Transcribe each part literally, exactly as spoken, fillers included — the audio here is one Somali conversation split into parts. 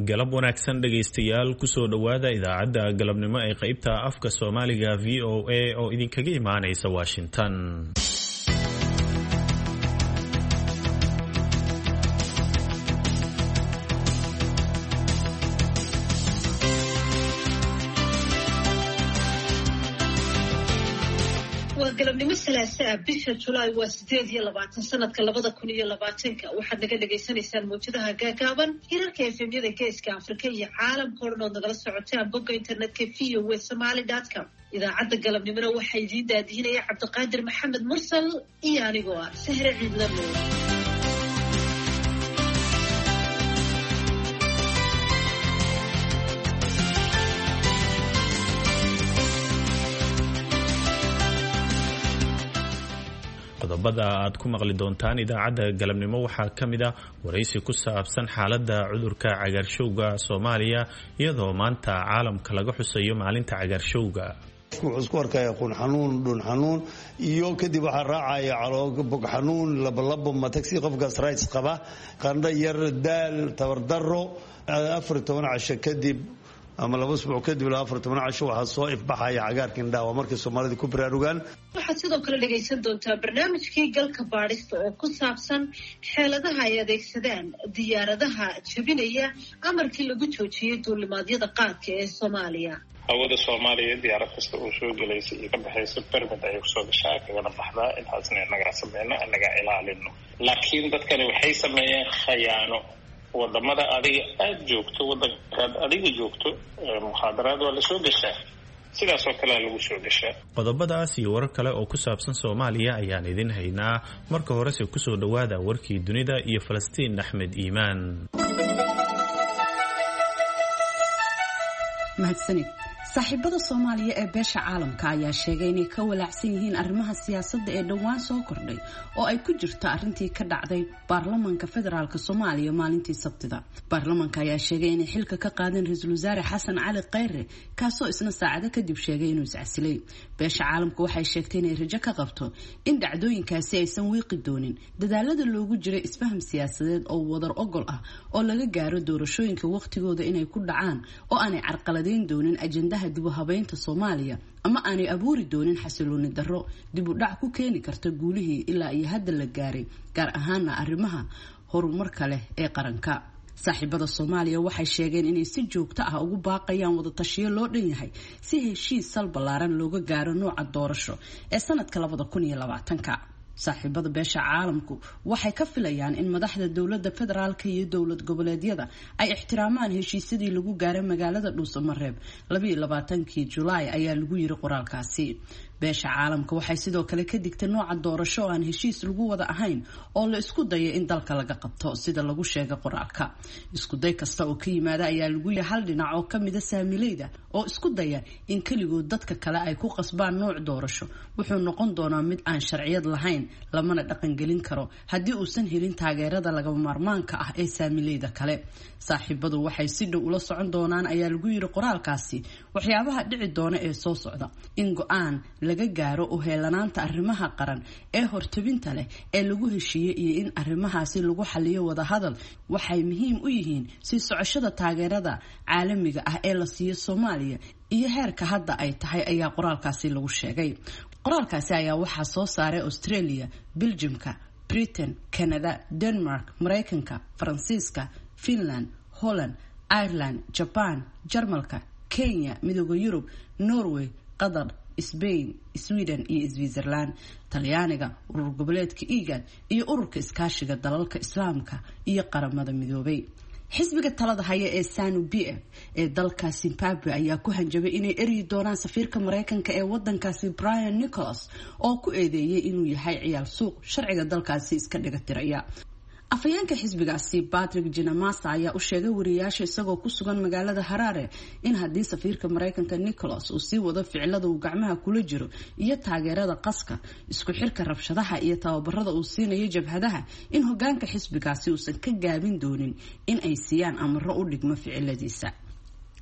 galab wanaagsan dhagaystayaal kusoo dhowaada idaacadda galabnimo ee qaybta afka Soomaaliga V O A oo idinkaga imaanaysa Washington. galabnimo salaasa bisha July waa sideed iyo labaatan sanadka labada kun iyo labaatanka waxaad naga dhageysanaysaan mowjadaha gaagaaban hirarka efemyada geeska Afrika iyo caalamka oo dhan nagala socotaan bogga internetka v o a somali dot com. idaacadda galabnimona waxaa idiin daadihinaya Cabdiqaadir Maxamed Mursal iyo anigoo ah Sahre Ciidlamo. qodobada aad ku maqli doontaan idaacadda galabnimo waxaa ka mid ah waraysi ku saabsan xaaladda cudurka cagaarshowga Soomaaliya iyadoo maanta caalamka laga xusayo maalinta cagaarshowga. wuxuu isku arkaya qun xanuun dhun xanuun iyo kadib waxa raacaya caloog bog xanuun labalabo mataxi qofkaas rights qaba qandho yar daal tabardaro afar iyo toban casho kadib ama laba usbuuc kadib ilaa afar iyo toban casho waxaa soo ifbaxaya cagaarka indhaha markii Soomaalida ku baraarugaan. waxaad sidoo kale dhagaysan doontaa barnaamijkii galka baadhista oo ku saabsan xeeladaha ay adeegsadaan diyaaradaha jabinaya amarkii lagu joojiyey duulimaadyada qaadka ee Soomaaliya. hawada Soomaaliya diyaarad kasta oo soo galaysa iyo ka baxaysa permit ay ku soo gashaa kana baxdaa intaasna naga sameeyna naga ilaalino. laakiin dadkani waxay sameeyeen khayaano wadamada adiga aad joogto wadankaad adiga joogto muxaadaraad waa la soo gashaa sidaas oo kale lagu soo gashaa. qodobadaas iyo warar kale oo ku saabsan Soomaaliya ayaan idin haynaa. marka hore se ku soo dhawaada warkii dunida iyo Falastiin Axmed Iimaan. mahadsanid. saaxiibada Soomaaliya ee beesha caalamka ayaa sheegay inay ka walaacsan yihiin arrimaha siyaasadda ee dhawaan soo kordhay oo ay ku jirto arrintii ka dhacday baarlamaanka federaalka Soomaaliya maalintii Sabtida. baarlamaanka ayaa sheegay inay xilka ka qaadeen ra'iisul wasaare Xasan Cali Khayre kaasoo isna saacado kadib sheegay inuu iscasilay. beesha caalamka waxay sheegtay inay rajo ka qabto in dhacdooyinkaasi aysan wiiqi doonin dadaalada loogu jiray isfaham siyaasadeed oo wadar ogol ah oo laga gaaro doorashooyinka waqtigooda inay ku dhacaan oo aanay carqaladeyn doonin ajendaha dib u habeynta Soomaaliya ama aanay abuuri doonin xasilooni darro dib u dhac ku keeni karta guulihii ilaa iyo hadda la gaaray gaar ahaana arrimaha horumarka leh ee qaranka. saaxiibada Soomaaliya waxay sheegeen inay si joogto ah ugu baaqayaan wada tashiyo loo dhan yahay si heshiis sal ballaaran looga gaaro nooca doorasho ee sanadka labada kun iyo labaatanka. saaxiibada beesha caalamku waxay ka filayaan in madaxda dowladda federaalka iyo dowlad goboleedyada ay ixtiraamaan heshiisyadii lagu gaaray magaalada Dhuusamareeb laba iyo labaatankii July ayaa lagu yiri qoraalkaasi. beesha caalamka waxay sidoo kale ka digtay nooca doorasho oo aan heshiis lagu wada ahayn oo la isku dayo in dalka laga qabto sida lagu sheegay qoraalka. isku day kasta oo ka yimaada ayaa lagu yahay hal dhinac oo ka mid ah saamileyda oo isku daya in kaligood dadka kale ay ku qasbaan nooc doorasho wuxuu noqon doonaa mid aan sharciyad lahayn lamana dhaqan gelin karo haddii uusan helin taageerada lagama maarmaanka ah ee saamileyda kale. saaxiibadu waxay si dhow ula socon doonaan ayaa lagu yiri qoraalkaasi waxyaabaha dhici doona ee soo socda in go'aan laga gaaro u heelanaanta arrimaha qaran ee hortabinta leh ee lagu heshiiyey iyo in arrimahaasi lagu xaliyo wada hadal waxay muhiim u yihiin si socoshada taageerada caalamiga ah ee la siiyo Soomaaliya iyo heerka hadda ay tahay ayaa qoraalkaasi lagu sheegay. qoraalkaasi ayaa waxaa soo saaray Australia, Belgiumka, Britain, Canada, Denmark, Mareykanka, Faransiiska, Finland, Holland, Ireland, Japan, Jarmalka, Kenya, Midowga Yurub, Norway, Qatar, Spain, Sweden iyo Switzerland, Talyaaniga, urur goboleedka IGAD iyo ururka iskaashiga dalalka Islaamka iyo qaramada midoobay. xisbiga talada haya ee SANU P F ee dalka Zimbabwe ayaa ku hanjabay inay eryi doonaan safiirka Mareykanka ee wadankaasi Brian Nicholas oo ku eedeeyay inuu yahay ciyaal suuq sharciga dalkaasi iska dhiga tiraya. afayeenka xisbigaasi Patrick Jinamasa ayaa u sheegay wariyaasha isagoo ku sugan magaalada Harare in haddii safiirka Mareykanka Nicholas uu sii wado ficilada uu gacmaha kula jiro iyo taageerada qaska isku xirka rabshadaha iyo tababarada uu siinayo jabhadaha in hogaanka xisbigaasi uusan ka gaabin doonin in ay siiyaan amaro u dhigmo ficiladiisa.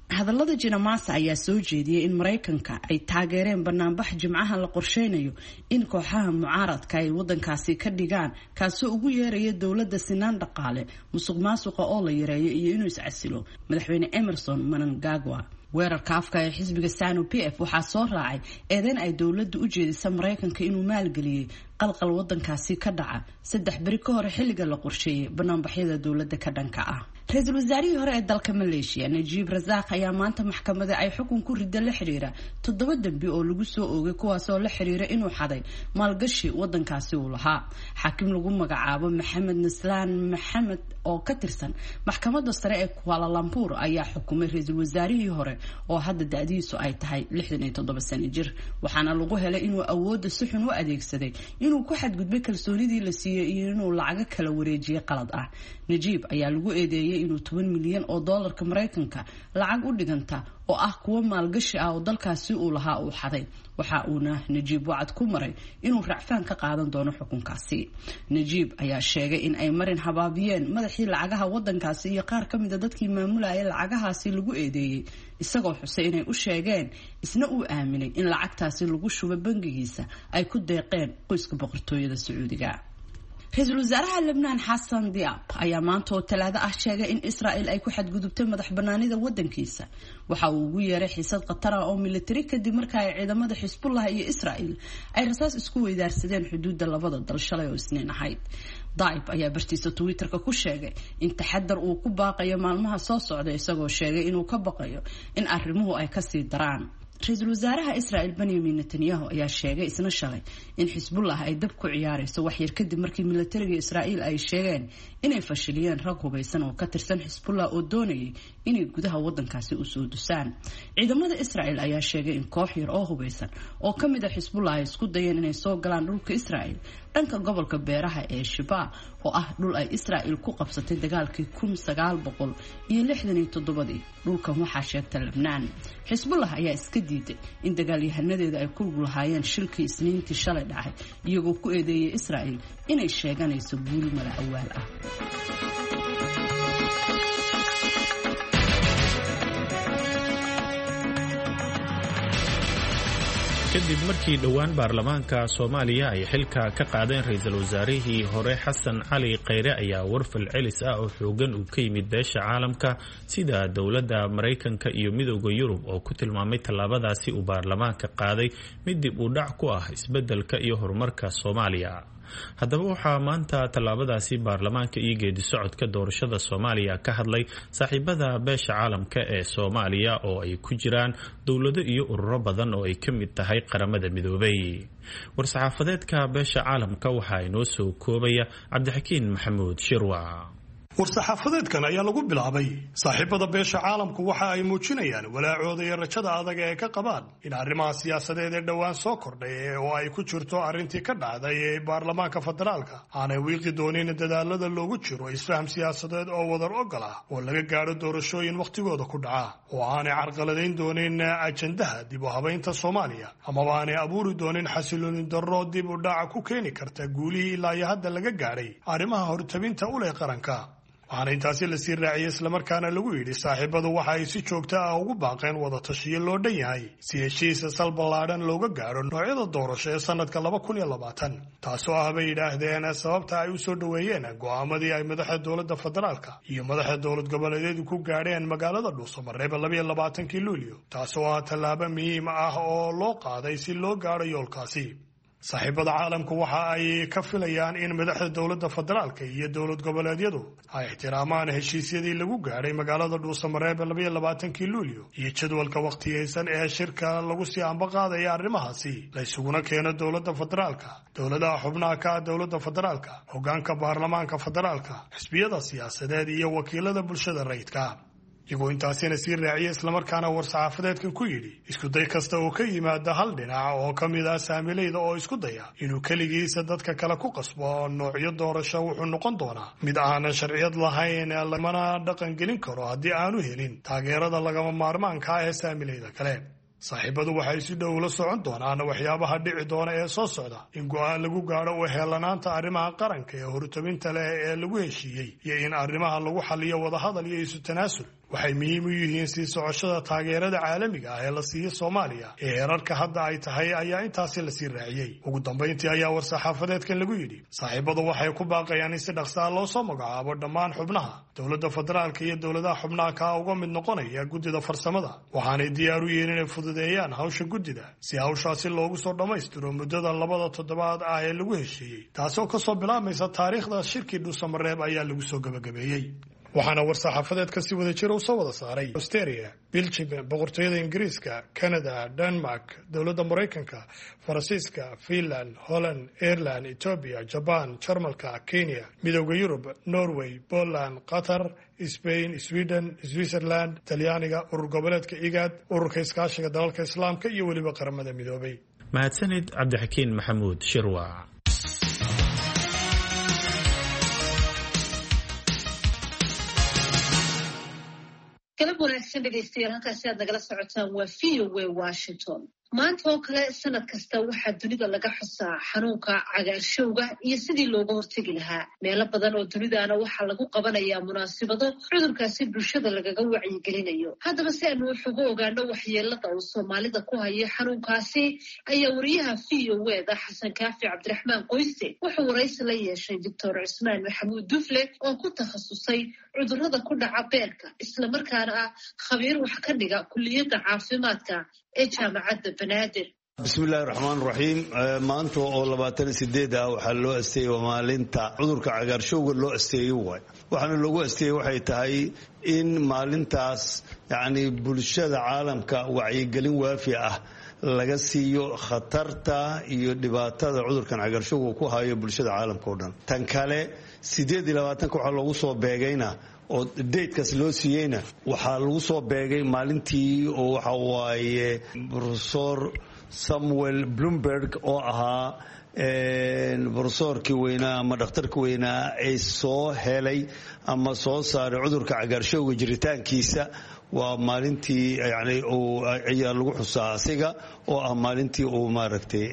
hadallada Jinamasa ayaa soo jeediyay in Mareykanka ay taageereen banaanbax Jimcaha la qorsheynayo in kooxaha mucaaradka ay wadankaasi ka dhigaan kaasoo ugu yeeraya dowladda sinaan dhaqaale musuqmaasuqa oo la yareeyo iyo inuu iscasilo madaxweyne Emerson Mnangagwa. weerarka afka ee xisbiga SANU P F waxaa soo raacay eedayn ay dowladdu u jeedisay Mareykanka inuu maalgeliyay qalqal wadankaasi ka dhaca saddex bari ka hor xilliga la qorsheeyay banaanbaxyada dowladda ka dhanka ah. Ra'iisul wasaarihii hore ee dalka Malaysia Najib Razak ayaa maanta maxkamadda ay xukun ku riday la xiriira toddoba dambi oo lagu soo oogay kuwaas oo la xiriira inuu xaday maalgashi wadankaasi uu lahaa. xaakim lagu magacaabo Maxamed Naslaan Maxamed oo ka tirsan maxkamadda sare ee Kuala Lumpur ayaa xukumay ra'iisul wasaarihii hore oo hadda da'diisu ay tahay lixdan iyo toddoba sano jir, waxaana lagu helay inuu awoodda si xun u adeegsaday inuu ku xadgudbay kalsoonidii la siiyay iyo inuu lacag kala wareejiyay qalad ah. Najib ayaa lagu eedeeyay inuu toban milyan oo doolarka Mareykanka lacag u dhiganta oo ah kuwa maalgashi ah oo dalkaasi uu lahaa uu xaday. waxa uuna Najib wacad ku maray inuu racfaan ka qaadan doono xukunkaasi. Najib ayaa sheegay in ay marin habaabiyeen madaxii lacagaha wadankaasi iyo qaar ka mid ah dadkii maamulayay lacagahaasi lagu eedeeyay, isagoo xusay inay u sheegeen isna uu aaminay in lacagtaasi lagu shubo bangigiisa ay ku deeqeen qoyska boqortooyada Sacuudiga. Ra'iisul wasaaraha Lebanon Hassan Diab ayaa maanta oo Talaado ah sheegay in Israel ay ku xadgudubtay madax banaanida wadankiisa. waxa uu ugu yeeray xiisad qatar ah oo militari kadib markii ay ciidamada Xisbullah iyo Israel ay rasaas isku weydaarsadeen xuduudda labada dal shalay oo Isniin ahayd. Diab ayaa bartiisa Twitterka ku sheegay in taxadar uu ku baaqayo maalmaha soo socda, isagoo sheegay inuu ka baqayo in arrimuhu ay ka sii daraan. Ra'iisul wasaaraha Israel Benjamin Netanyahu ayaa sheegay isna shalay in Xisbullah ay dab ku ciyaarayso wax yar kadib markii militariga Israel ay sheegeen inay fashiliyeen rag hubeysan oo ka tirsan Xisbullah oo doonayay inay gudaha wadankaasi u soo dusaan. ciidamada Israel ayaa sheegay in koox yar oo hubeysan oo ka mid ah Xisbullah ay isku dayeen inay soo galaan dhulka Israel dhanka gobolka beeraha ee Shiba oo ah dhul ay Israel ku qabsatay dagaalkii kun sagaal boqol iyo lixdan iyo toddoba. dhulkan waxaa sheegtay Lebanon. Xisbullah ayaa iska diiday in dagaalyahanadeeda ay ku lahaayeen shilkii Isniintii shalay dhacay, iyagoo ku eedeeyay Israel inay sheeganayso guul mala awaal ah. kadib markii dhowaan baarlamaanka Soomaaliya ay xilka ka qaadeen ra'iisul wasaarihii hore Xasan Cali Kheyre ayaa warfal celis ah oo xoogan uu ka yimid beesha caalamka sida dowladda Mareykanka iyo midowga Yurub oo ku tilmaamay tallaabadaasi uu baarlamaanka qaaday mid dib u dhac ku ah isbeddelka iyo horumarka Soomaaliya. haddaba waxaa maanta tallaabadaasi baarlamaanka iyo geedi socodka doorashada Soomaaliya ka hadlay saaxiibada beesha caalamka ee Soomaaliya oo ay ku jiraan dowlado iyo ururo badan oo ay ka mid tahay qaramada midoobay. war-saxaafadeedka beesha caalamka waxaa inoo soo koobaya Cabdixakiin Maxamuud Shirwa. war-saxaafadeedkan ayaa lagu bilaabay saaxiibada beesha caalamku waxa ay muujinayaan walaacooda iyo rajada adag ee ka qabaan in arrimaha siyaasadeed ee dhowaan soo kordhay oo ay ku jirto arrintii ka dhacday ee baarlamaanka federaalka aanay wiiqi doonin dadaalada loogu jiro isfaham siyaasadeed oo wadar ogol ah oo laga gaadho doorashooyin wakhtigooda ku dhaca, oo aanay carqaladayn doonin ajandaha dib u habaynta Soomaaliya amaba aanay abuuri doonin xasilooni darro dib u dhaca ku keeni karta guulihii ilaa iyo hadda laga gaadhay arrimaha hortabinta u leh qaranka. waxaana intaasi la sii raaciyay islamarkaana lagu yidhi saaxiibadu waxa ay si joogto ah ugu baaqeen wada tashiyo loo dhan yahay si heshiisa sal ballaadhan looga gaadho noocyada doorasho ee sanadka laba kun iyo labaatan, taasoo ah bay yidhaahdeen sababta ay u soo dhoweeyeen go'aamadii ay madaxa dowladda federaalka iyo madaxa dowlad goboleedyadu ku gaadheen magaalada Dhuusamareeb laba iyo labaatankii Luulyo, taasoo ah tallaabo muhiim ah oo loo qaaday si loo gaadho yoolkaasi. saaxiibada caalamku waxa ay ka filayaan in madaxda dowladda federaalka iyo dowlad goboleedyadu ay ixtiraamaan heshiisyadii lagu gaadhay magaalada Dhuusamareeb laba iyo labaatankii Luulyo iyo jadwalka waqtiyeysan ee shirka lagu sii ambaqaadaya arrimahaasi la isuguna keeno dowladda federaalka, dowladaha xubnaha ka dowladda federaalka, hoggaanka baarlamaanka federaalka, xisbiyada siyaasadeed iyo wakiilada bulshada rayidka. iyagoo intaasina sii raaciyay islamarkaana war-saxaafadeedkan ku yidhi isku day kasta oo ka yimaada hal dhinac oo ka mid ah saamilayda oo isku daya inuu keligiisa dadka kale ku qasbo noocyo doorasho wuxuu noqon doonaa mid aanan sharciyad lahayn lamana dhaqan gelin karo haddii aanu helin taageerada lagama maarmaanka ah ee saamilayda kale. saaxiibadu waxay si dhow la socon doonaan waxyaabaha dhici doona ee soo socda in go'aan lagu gaadho u heellanaanta arrimaha qaranka ee hortabinta leh ee lagu heshiiyey iyo in arrimaha lagu xaliyo wadahadal iyo isu tanaasul waxay muhiim u yihiin sii socoshada taageerada caalamiga ah ee la siiyo Soomaaliya ee heerarka hadda ay tahay ayaa intaasi la sii raaciyay. Ugu dambeyntii ayaa war-saxaafadeedkan lagu yidhi saaxiibadu waxay ku baaqayaan in si dhaqso ah loo soo magacaabo dhammaan xubnaha dowladda federaalka iyo dowladaha xubnaha ka uga mid noqonaya guddida farsamada, waxaanay diyaar u yihiin inay fududeeyaan hawsha guddida si hawshaasi loogu soo dhammaystiro muddada labada toddobaad ah ee lagu heshiiyey, taasoo kasoo bilaabmaysa taariikhda shirkii dhuusamareeb ayaa lagu soo gabagabeeyey. waxaana war-saxaafadeedka si wada jira u soo wada saaray Australia, Belgium, boqortooyada Ingiriiska, Canada, Denmark, dowladda Mareykanka, Faransiiska, Finland, Holland, Ireland, Ethiopia, Japan, Jarmalka, Kenya, Midowga Yurub, Norway, Poland, Qatar, Spain, Sweden, Switzerland, Talyaaniga, urur goboleedka IGAD, ururka iskaashiga dalalka Islaamka iyo weliba qaramada midoobay. mahadsanid Cabdixakiin Maxamuud Shirwac. galab wanaagsan dhegaystayaal, halkaasi aad nagala socotaan waa v o a Washington. maanta oo kale sanad kasta waxaa dunida laga xusaa xanuunka cagaarshowga iyo sidii looga hortegi lahaa. meelo badan oo dunidaana waxaa lagu qabanayaa munaasabado cudurkaasi bulshada lagaga wacyigelinayo. haddaba si aanu wax uga ogaano waxyeelada uu soomaalida ku haya xanuunkaasi ayaa wariyaha v o eda xasan kaafi cabdiraxmaan qoyste wuxuu waraysi la yeeshay doctor cismaan maxamuud dufle oo ku takhasusay cudurrada ku dhaca beerka islamarkaana ah khabiir wax ka dhiga kulliyadda caafimaadka ee jaamacadda banaadir. bismillahi raxmaan raxiim. maanta oo labaatan iyo sideed ah waxaa loo asteeyey maalinta cudurka cagaarshowga loo asteeyey waay. waxaana loogu asteeyey waxay tahay in maalintaas yacni bulshada caalamka wacyigelin waafi ah laga siiyo khatarta iyo dhibaatada cudurkan cagaarshowga ku hayo bulshada caalamka oo dhan. tan kale sideed iyo labaatanka waxaa loogu soo beegayna oo daydkaas loo siiyeyna waxaa lagu soo beegay maalintii oo waxa waaye professor Samuel Bloomberg oo ahaa professorkii weynaa ama dhakhtarkii weynaa ay soo helay ama soo saaray cudurka cagaarshowga jiritaankiisa. waa maalintii yani ayaa lagu xusaa asiga oo ah maalintii uu maaragtay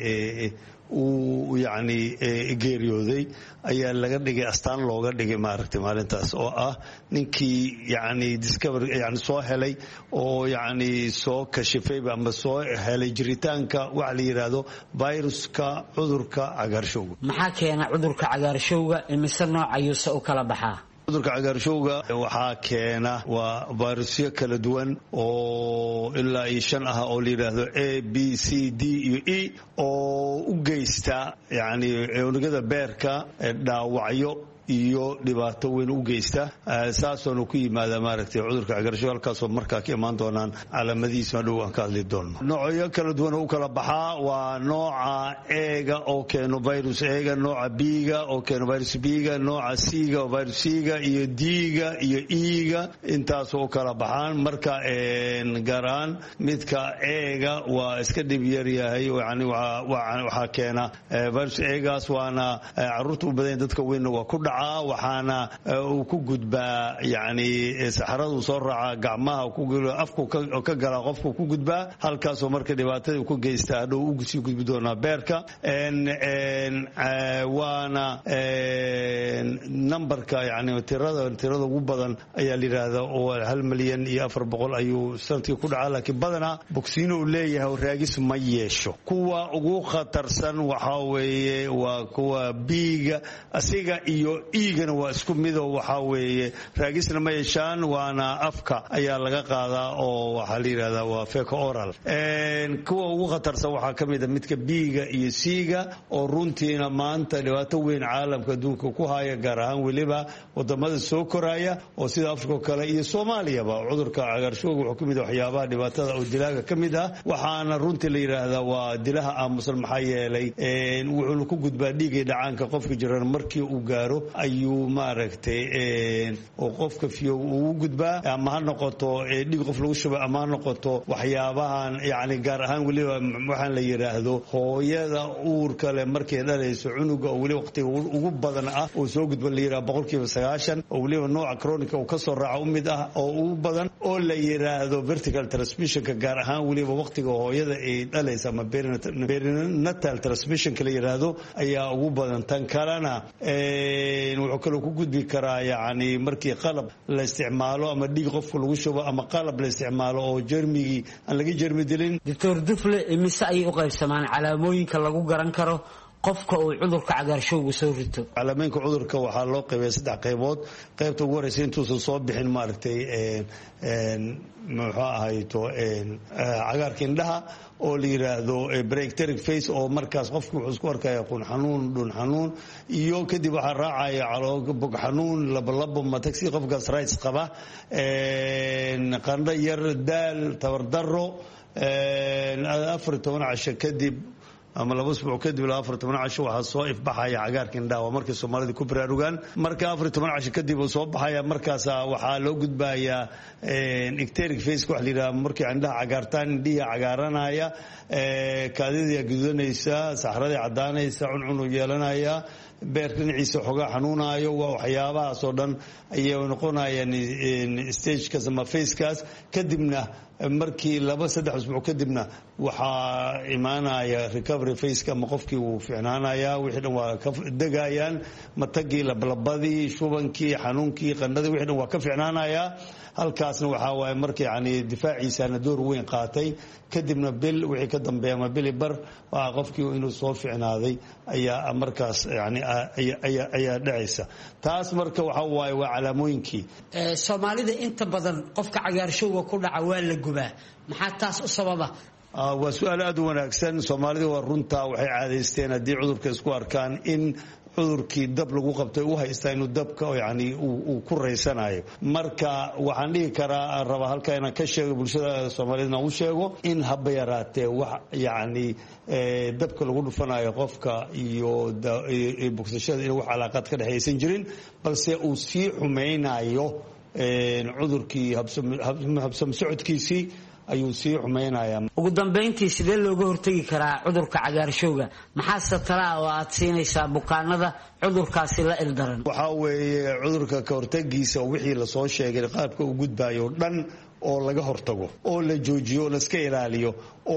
uu yani geeriyooday ayaa laga dhigay astaan looga dhigay maaragtay maalintaas oo ah ninkii yani discover yani soo helay oo yani soo kashifay ama soo helay jiritaanka waxa la yiraahdo viruska cudurka cagaarshowga. maxaa keena cudurka cagaarshowga imise nooc ayuu u kala baxaa? cudurka cagaarshowga waxaa keena waa virusyo kala duwan oo ilaa iyo shan ah oo la yidhaahdo a b c d iyo e oo u geysta yani unugyada beerka dhaawacyo iyo dhibaato weyn u geysta. saasoona ku yimaada maaragtay cudurka cagaarshowga halkaasoo markaa ka imaan doonaan calaamadihiisa dhow aan ka hadli doono. noocyo kala duwan oo u kala baxaa waa nooca eega oo keeno virus eega, nooca biga oo keeno virus biga, nooca siga oo virus siga iyo diga iyo iga intaasoo u kala baxaan. marka gaar ahaan midka eega waa iska dhib yar yahay yani waxaa keena virus eegaas waana caruurta u badan dadka weynna waa ku dhaca waxaana uu ku gudbaa yani saxaradu soo raaca gacmaha afku ka gala qofku ku gudbaa halkaasoo marka dhibaatada ku geysta hadhow ugu sii gudbi doonaa beerka. waana numberka yani tirada tirada ugu badan ayaa la yidhaahdaa oo hal milyan iyo afar boqol ayuu sanadkii ku dhacaa laakiin badanaa bogsiino uu leeyahay raagis ma yeesho. kuwa ugu khatarsan waxaa weeye waa kuwa biiga asiga iyo iigana waa isku midoo waxaa weeye raagisna ma yeeshaan waana afka ayaa laga qaadaa oo waxaa la yidhahdaa waa feco oral. kuwa ugu khatarsan waxaa ka mid a midka biiga iyo siiga oo runtiina maanta dhibaato weyn caalamka adduunka ku haya gaar ahaan weliba wadamada soo koraya oo sida afrika oo kale iyo soomaaliyaba. cudurka cagaarshowga wuxuu ka mid ah waxyaabaha dhibaatada oo dilaaga ka mid ah waxaana runtii la yidhaahdaa waa dilaha aamusan maxaa yeelay wuxuuna ku gudbaa dhiigay dhacaanka qofka jiran markii uu gaaro ayuu maaragtay oo qofka fiyo uu gudbaa ama ha noqoto dhiig qof lagu shubay ama ha noqoto waxyaabahan yani gaar ahaan weliba waxaan la yidhaahdo hooyada uurka leh markay dhalayso cunuga oo weliba waqtiga ugu badan ah oo soo gudba la yidhaha boqolkiiba sagaashan oo weliba nooca chronica uu kasoo raaca u mid ah oo ugu badan oo la yiraahdo vertical transmissionka gaar ahaan waliba waqtiga hooyada ay dhalaysa ama perinatal transmissionka la yiraahdo ayaa ugu badan. tan kalena ee wuxuu kale ku gudbi karaa yani markii qalab la isticmaalo ama dhiig qofka lagu shubo ama qalab la isticmaalo oo jermigi aan laga jermi dilin. Doctor Dufle imise ay u qaybsamaan calaamooyinka lagu garan karo qofka uu cudurka cagaarshowga soo rito? Calaamooyinka cudurka waxaa loo qaybiyaa saddex qaybood. qaybta ugu horeysa intuusan soo bixin maaragtay een een muxuu ahayto een cagaarka indhaha oo la yiraahdo breakteric phase oo markaas qofku wuxuu isku arkayaa qun xanuun dhun xanuun iyo kadib waxa raacaya caloog bog xanuun laba laba matagsi qofka arthritis qaba een qandho yar daal tabar darro een afar iyo toban casho kadib ama laba usbuuc kadib ilaa afar iyo toban casho waxaa soo ifbaxaya cagaarka indhaha markii Soomaalida ku baraarugaan. marka afar iyo toban casho kadib uu soo baxaya markaas waxaa loo gudbayaa ecteric phase wax la yiraahdo markii indhaha cagaartaan indhihi cagaaranaya ee kaadida gudanaysa saxrada cadaanaysa cuncun yeelanaya beer dhinaciisa xogaa xanuunayo waa waxyaabahaas oo dhan ayay noqonayaan stage kaas ama phase kaas. kadibna markii laba saddex usbuuc kadibna waxaa imaanaya recovery phase ka ma qofkii uu fiicnaanaya wixii dhan waa ka degayaan matagii lablabadii shubankii xanuunkii qandhadii wixii dhan waa ka fiicnaanaya. halkaasna waxaa waaye markii yani difaaciisana door weyn qaatay kadibna bil wixii ka dambeeya ama bili bar waa qofkii inuu soo fiicnaaday ayaa markaas yani ayaa ayaa dhacaysa. taas marka waxa waaye waa calaamooyinkii. ee Soomaalida inta badan qofka cagaarshowga ku dhaca waa la gubaa maxaa taas u sababa? waa su'aal aad u wanaagsan. Soomaalida waa runta waxay caadaysteen hadii cudurka isku arkaan in cudurkii dab lagu qabtay u haystaa inuu dabka yani uu ku reysanayo. marka waxaan dhihi karaa raba halka inaan ka sheego bulshada Soomaaliyeed u sheego in haba yaraatee wax yani dabka lagu dhufanayo qofka iyo bogsashada in wax calaaqad ka dhaxaysan jirin balse uu sii xumeynayo cudurkii habsam socodkiisii ayuu sii xumaynayaa. ugu dambeyntii sidee looga hortagi karaa cudurka cagaarshowga? maxaa talaa oo aad siinaysaa bukaanada cudurkaasi la ildaran? waxa weeye cudurka ka hortagiisa wixii la soo sheegay qaabka uu gudbayo dhan oo laga hortago oo la joojiyo la iska ilaaliyo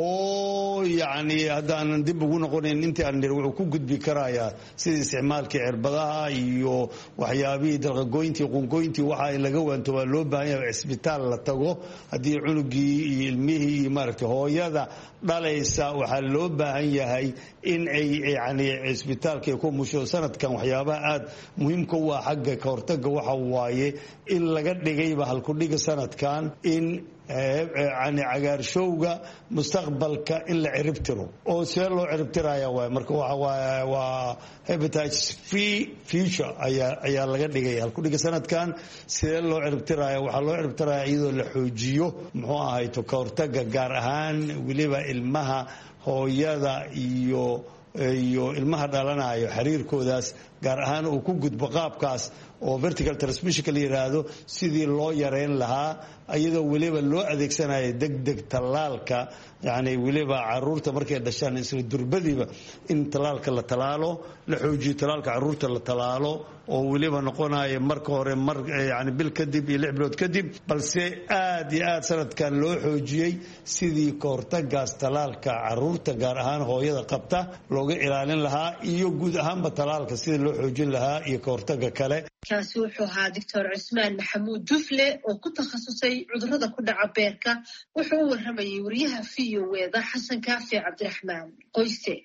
oo yani hadaan dib ugu noqonayn intii aan wuxuu ku gudbi karayaa sida isticmaalka cirbadaha iyo waxyaabihii dalqooyintii qunqooyintii waxa in laga waanto waa loo baahan yahay isbitaal la tago hadii cunugii iyo ilmihii iyo maaragtay hooyada dhalaysa waxa loo baahan yahay in ay yani isbitaalka ku musho sanadkan waxyaabaha aad muhiimka u ah xagga ka hortaga waxa waaye in laga dhigayba halku dhiga sanadkan in يعني cagaarshowga mustaqbalka in la ciribtiro oo see loo ciribtiraya waa marka waa waa hepatitis free future ayaa ayaa laga dhigay halku dhiga sanadkan see loo ciribtiraya waxa loo ciribtiraya iyadoo la xoojiyo muxuu ahay to ka hortaga gaar ahaan waliba ilmaha hooyada iyo iyo ilmaha dhalanayo xiriirkoodaas gaar ahaan uu ku gudbo qaabkaas oo vertical transmission la yiraahdo sidii loo yareyn lahaa iyadoo waliba loo adeegsanayo degdeg talaalka yani waliba caruurta markay dhashaan isla durbadiiba in talaalka la talaalo la xoojiyo talaalka caruurta la talaalo oo waliba noqonayo marka hore mar yani bil kadib iyo lix bilood kadib balse aad iyo aad sanadkan loo xoojiyay sidii ka hortagaas talaalka caruurta gaar ahaan hooyada qabta looga ilaalin lahaa iyo guud ahaanba talaalka sidii loo xoojin lahaa iyo ka hortaga kale. kaasi wuxuu ahaa Doctor Cusmaan Maxamuud Dufle oo ku takhasusay cudurrada ku dhaca beerka wuxuu u waramayay wariyaha V O A da Xasan Kaafi Cabdiraxmaan Qoyse.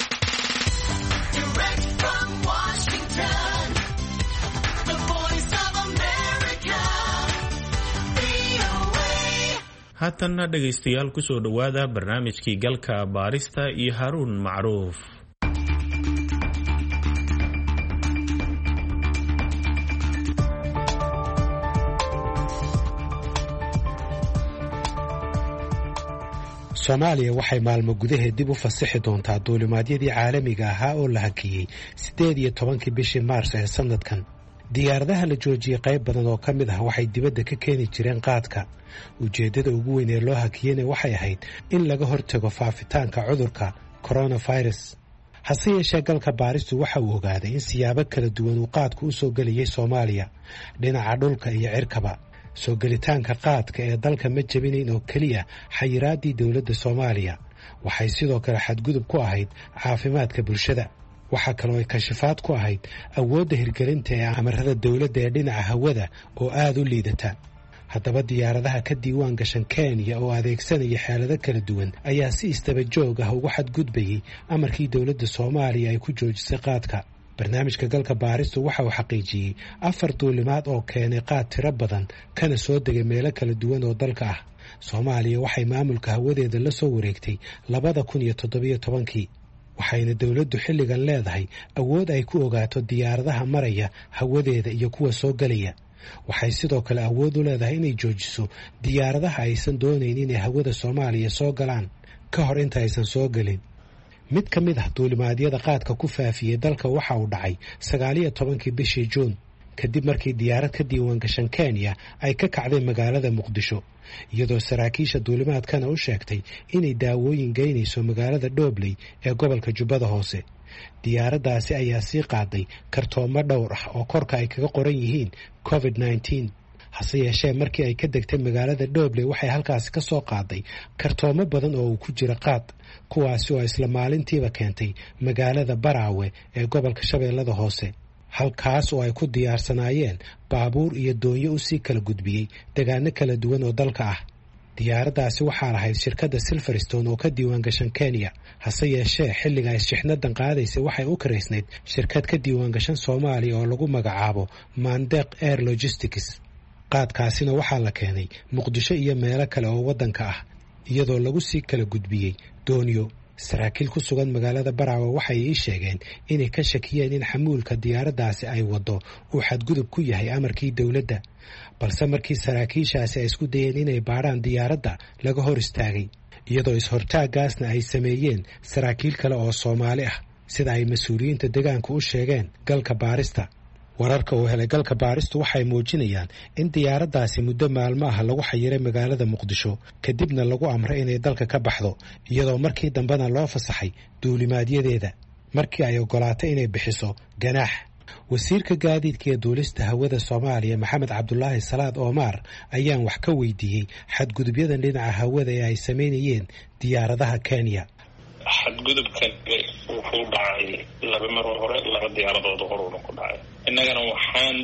haatanna dhegaystayaal ku soo dhawaada barnaamijkii galka baarista iyo Haruun Macruuf. Soomaaliya waxay maalmo gudaheed dib u fasaxi doontaa duulimaadyadii caalamiga ahaa oo la hakiyay sideed iyo tobankii bishii Maars ee sanadkan. diyaaradaha la joojiyay qayb badan oo ka mid ah waxay dibadda ka keeni jireen qaadka. ujeeddada ugu weyn ee loo hakiyeyna waxay ahayd in laga hortago faafitaanka cudurka coronavirus. hase yeeshee galka baaristu waxa uu ogaaday in siyaabo kala duwan uu qaadku u soo gelayay Soomaaliya dhinaca dhulka iyo cirkaba. soo gelitaanka qaadka ee dalka ma jebinayn oo keliya xayiraaddii dowladda soomaaliya, waxay sidoo kale xadgudub ku ahayd caafimaadka bulshada. waxaa kaloo ay kashifaad ku ahayd awoodda hirgelinta ee amarada dowladda ee dhinaca hawada oo aad u liidata. haddaba diyaaradaha ka diiwaan gashan Kenya oo adeegsanaya xeelado kala duwan ayaa si istaba joog ah ugu xadgudbayay amarkii dowladda Soomaaliya ay ku joojisay qaadka. barnaamijka galka baaristu waxa uu xaqiijiyey afar duulimaad oo keenay qaad tiro badan kana soo degay meelo kala duwan oo dalka ah. Soomaaliya waxay maamulka hawadeeda la soo wareegtay labada kun iyo toddobiyo tobankii, waxayna dowladdu xilligan leedahay awood ay ku ogaato diyaaradaha maraya hawadeeda iyo kuwa soo galaya. waxay sidoo kale awood u leedahay inay joojiso diyaaradaha aysan doonayn inay hawada Soomaaliya soo galaan ka hor inta aysan soo galin. mid ka mid ah duulimaadyada qaadka ku faafiyey dalka waxa uu dhacay sagaal iyo tobankii bishii Juun, kadib markii diyaarad ka diiwaan gashan Kenya ay ka kacday magaalada Muqdisho, iyadoo saraakiisha duulimaadkana u sheegtay inay daawooyin geynayso magaalada Dhobley ee gobolka Jubbada Hoose. diyaaraddaasi ayaa sii qaaday kartoomo dhowr ah oo korka ay kaga qoran yihiin covid nineteen. hase yeeshee markii ay ka degtay magaalada Dhobley waxay halkaasi ka soo qaaday kartoomo badan oo uu ku jira qaad, kuwaasi oo isla maalintiiba keentay magaalada Baraawe ee gobolka Shabeellada Hoose, halkaas oo ay ku diyaarsanaayeen baabuur iyo doonyo u sii kala gudbiyey deegaano kala duwan oo dalka ah. diyaaraddaasi waxaa lahayd shirkadda Silverstone oo ka diiwaan gashan Kenya, hase yeeshee xilliga ay shixnadan qaadaysay waxay u karaysnayd shirkad ka diiwaan gashan Soomaaliya oo lagu magacaabo Mandeq Air Logistics. qaadkaasina waxaa la keenay Muqdisho iyo meelo kale oo waddanka ah, iyadoo lagu sii kala gudbiyey doonyo. saraakiil ku sugan magaalada Baraawe waxay ii sheegeen inay ka shakiyeen in xamuulka diyaaraddaasi ay waddo uu xadgudub ku yahay amarkii dowladda, balse markii saraakiishaasi ay isku dayeen inay baadhaan diyaaradda laga hor istaagay, iyadoo is-hortaaggaasna ay sameeyeen saraakiil kale oo Soomaali ah, sida ay mas-uuliyiinta deegaanka u sheegeen galka baarista. wararka uu helay galka baaristu waxay muujinayaan in diyaaraddaasi muddo maalmo ah lagu xayiray magaalada Muqdisho, kadibna lagu amray inay dalka ka baxdo, iyadoo markii dambena loo fasaxay duulimaadyadeeda markii ay ogolaatay inay bixiso ganaax. wasiirka gaadiidka iyo duulista hawada Soomaaliya Maxamed Cabdulaahi Salaad Omar ayaan wax ka weydiiyey xadgudubyadan dhinaca hawada ee ay sameynayeen diyaaradaha Kenya. xadgudubkan wuxuu dhacay laba mar hore laba diyaaradood horuna ku dhacay. innagana waxaan